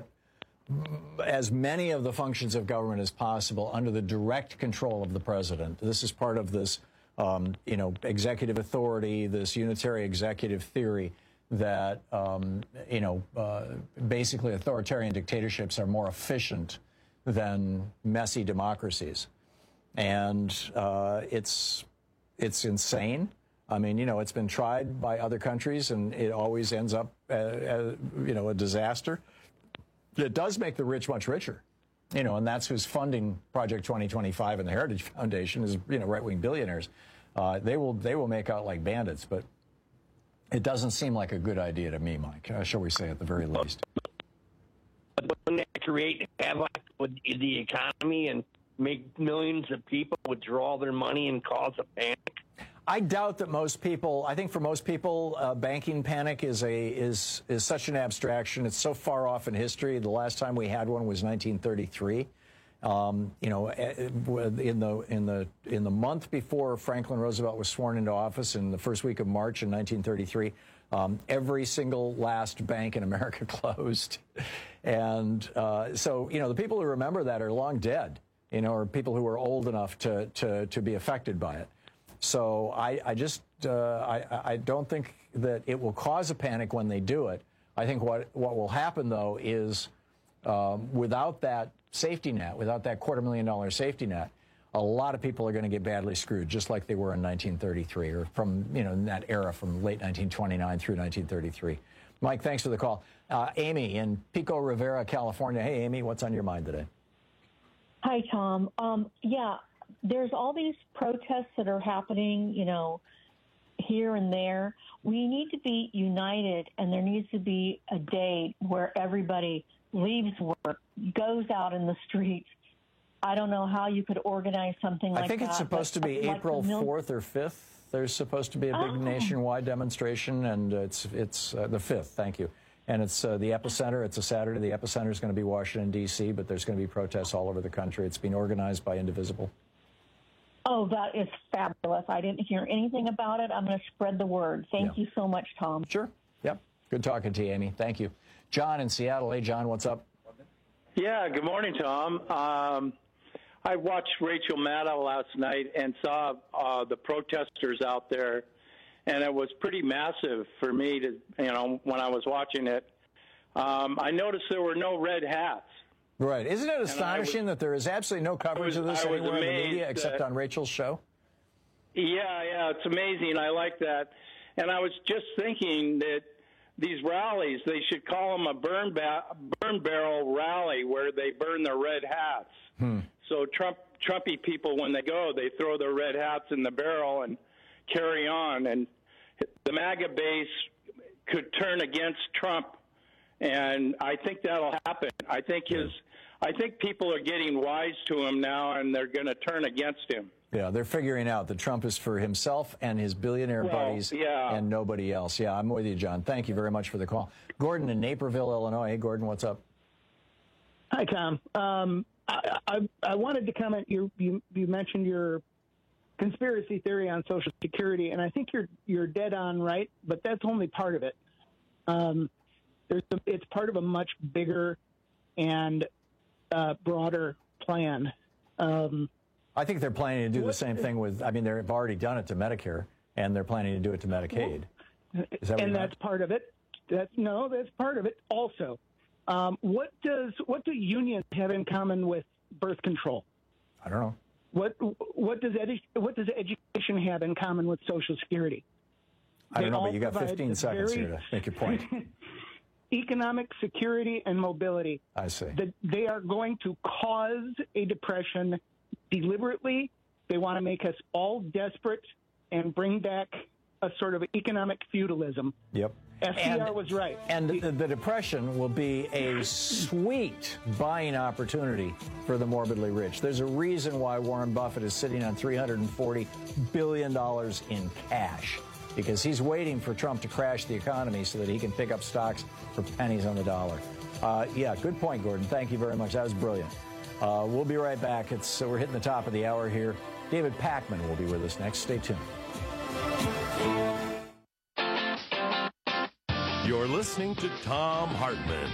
as many of the functions of government as possible under the direct control of the president. This is part of this, um, you know, executive authority, this unitary executive theory that, um, you know, uh, basically authoritarian dictatorships are more efficient than messy democracies. And uh, it's it's insane. I mean, you know, it's been tried by other countries, and it always ends up, uh, uh, you know, a disaster. It does make the rich much richer, you know, and that's who's funding Project twenty twenty-five and the Heritage Foundation is, you know, right-wing billionaires. Uh, they will they will make out like bandits, but it doesn't seem like a good idea to me, Mike, uh, shall we say at the very least. But wouldn't that create havoc with the economy and make millions of people withdraw their money and cause a panic? I doubt that most people, I think for most people, uh, banking panic is a is is such an abstraction. It's so far off in history. The last time we had one was nineteen thirty-three. Um, you know, in the in the in the month before Franklin Roosevelt was sworn into office, in the first week of March in nineteen thirty-three, Um, every single last bank in America closed. And uh, so, you know, the people who remember that are long dead, you know, or people who are old enough to, to, to be affected by it. So I, I just, uh, I, I don't think that it will cause a panic when they do it. I think what, what will happen, though, is um, without that safety net, without that quarter million dollar safety net, a lot of people are going to get badly screwed, just like they were in nineteen thirty-three, or from, you know, in that era from late nineteen twenty-nine through nineteen thirty-three. Mike, thanks for the call. Uh, Amy in Pico Rivera, California. Hey, Amy, what's on your mind today? Hi, Tom. Um, yeah, there's all these protests that are happening, you know, here and there. We need to be united, and there needs to be a day where everybody leaves work, goes out in the streets. I don't know how you could organize something like that. I think it's supposed to be like April mil- fourth or fifth. There's supposed to be a big Oh. nationwide demonstration, and it's it's uh, the fifth. Thank you. And it's uh, the epicenter. It's a Saturday. The epicenter is going to be Washington, D C, but there's going to be protests all over the country. It's being organized by Indivisible. Oh, that is fabulous. I didn't hear anything about it. I'm going to spread the word. Thank Yeah. you so much, Tom. Sure. Yep. Good talking to you, Amy. Thank you. John in Seattle. Hey, John, what's up? Yeah, good morning, Tom. Um, I watched Rachel Maddow last night and saw uh, the protesters out there, and it was pretty massive for me to, you know, when I was watching it. Um, I noticed there were no red hats. Right. Isn't it astonishing was, that there is absolutely no coverage was, of this I was anywhere in the media amazed except that, on Rachel's show? Yeah, yeah, it's amazing. I like that. And I was just thinking that these rallies, they should call them a burn, ba- burn barrel rally where they burn their red hats. Hmm. So Trump, Trumpy people, when they go, they throw their red hats in the barrel and carry on. And the MAGA base could turn against Trump, and I think that'll happen. I think his, I think people are getting wise to him now, and they're going to turn against him. Yeah, they're figuring out that Trump is for himself and his billionaire Well, buddies yeah. and nobody else. Yeah, I'm with you, John. Thank you very much for the call. Gordon in Naperville, Illinois. Hey, Gordon, what's up? Hi, Tom. Um, I, I, I wanted to comment. You, you you mentioned your conspiracy theory on Social Security, and I think you're you're dead on right, but that's only part of it. Um, there's a, it's part of a much bigger and uh, broader plan. Um, I think they're planning to do the same thing with, I mean, they've already done it to Medicare, and they're planning to do it to Medicaid. Is that what and you that's part of it. That's no, that's part of it also. Um, what does what do unions have in common with birth control? I don't know. What what does edu- what does education have in common with Social Security? I don't They know, all but you got provide fifteen the seconds very- here to make your point. Economic security and mobility. I see. That they are going to cause a depression deliberately. They want to make us all desperate and bring back a sort of economic feudalism. Yep. F D R was right. And the, the depression will be a sweet buying opportunity for the morbidly rich. There's a reason why Warren Buffett is sitting on three hundred forty billion dollars in cash, because he's waiting for Trump to crash the economy so that he can pick up stocks for pennies on the dollar. Uh, yeah, good point, Gordon. Thank you very much. That was brilliant. Uh, we'll be right back. It's so we're hitting the top of the hour here. David Pakman will be with us next. Stay tuned. You're listening to Thom Hartmann.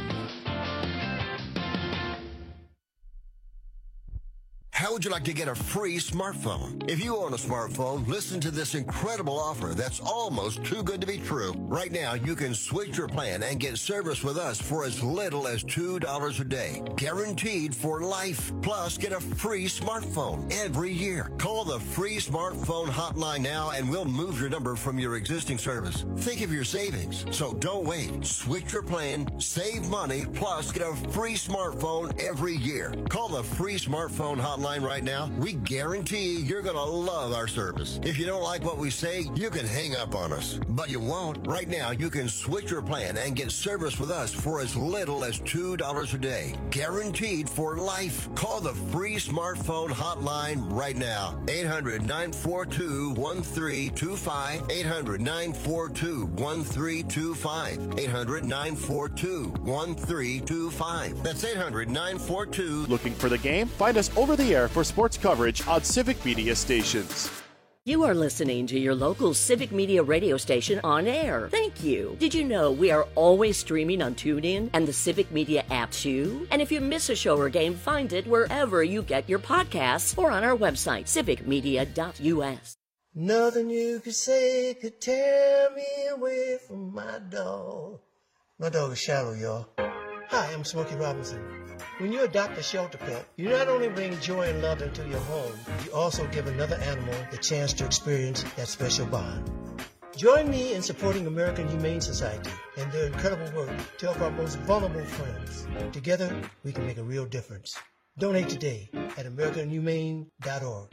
How would you like to get a free smartphone? If you own a smartphone, listen to this incredible offer that's almost too good to be true. Right now, you can switch your plan and get service with us for as little as two dollars a day. Guaranteed for life. Plus, get a free smartphone every year. Call the free smartphone hotline now and we'll move your number from your existing service. Think of your savings. So don't wait. Switch your plan, save money, plus get a free smartphone every year. Call the free smartphone hotline right now. We guarantee you're going to love our service. If you don't like what we say, you can hang up on us. But you won't. Right now, you can switch your plan and get service with us for as little as two dollars a day. Guaranteed for life. Call the free smartphone hotline right now. eight hundred, nine four two, one three two five. eight hundred, nine four two, one three two five. eight hundred, nine four two, one three two five. That's eight hundred, nine four two. Looking for the game? Find us over the air for sports coverage on Civic Media stations. You are listening to your local Civic Media radio station on air. Thank you. Did you know we are always streaming on TuneIn and the Civic Media app too? And if you miss a show or game, find it wherever you get your podcasts or on our website, civic media dot u s. Nothing you could say could tear me away from my dog. My dog is Shallow, y'all. Hi, I'm Smokey Robinson. When you adopt a shelter pet, you not only bring joy and love into your home, you also give another animal the chance to experience that special bond. Join me in supporting American Humane Society and their incredible work to help our most vulnerable friends. Together, we can make a real difference. Donate today at american humane dot org.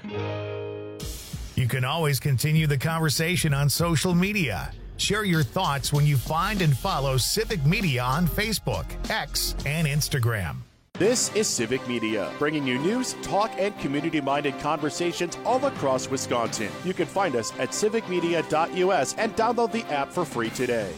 You can always continue the conversation on social media. Share your thoughts when you find and follow Civic Media on Facebook, X, and Instagram. This is Civic Media, bringing you news, talk, and community-minded conversations all across Wisconsin. You can find us at civic media dot u s and download the app for free today.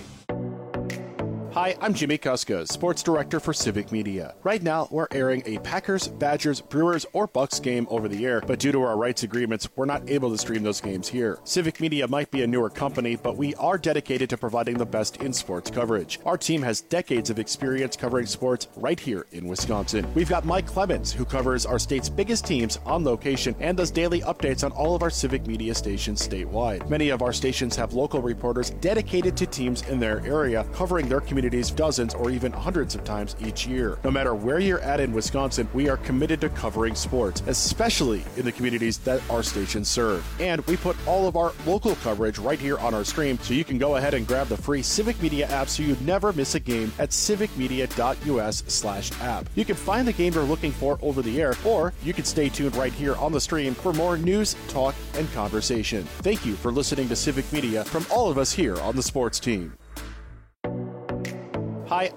Hi, I'm Jimmy Kuska, Sports Director for Civic Media. Right now, we're airing a Packers, Badgers, Brewers, or Bucks game over the air, but due to our rights agreements, we're not able to stream those games here. Civic Media might be a newer company, but we are dedicated to providing the best in sports coverage. Our team has decades of experience covering sports right here in Wisconsin. We've got Mike Clemens, who covers our state's biggest teams on location and does daily updates on all of our Civic Media stations statewide. Many of our stations have local reporters dedicated to teams in their area, covering their community dozens or even hundreds of times each year. No matter where you're at in Wisconsin, we are committed to covering sports, especially in the communities that our stations serve. And we put all of our local coverage right here on our stream, so you can go ahead and grab the free Civic Media app so you never miss a game at civic media dot u s slash app. You can find the game you're looking for over the air, or you can stay tuned right here on the stream for more news, talk, and conversation. Thank you for listening to Civic Media from all of us here on the sports team. Hi,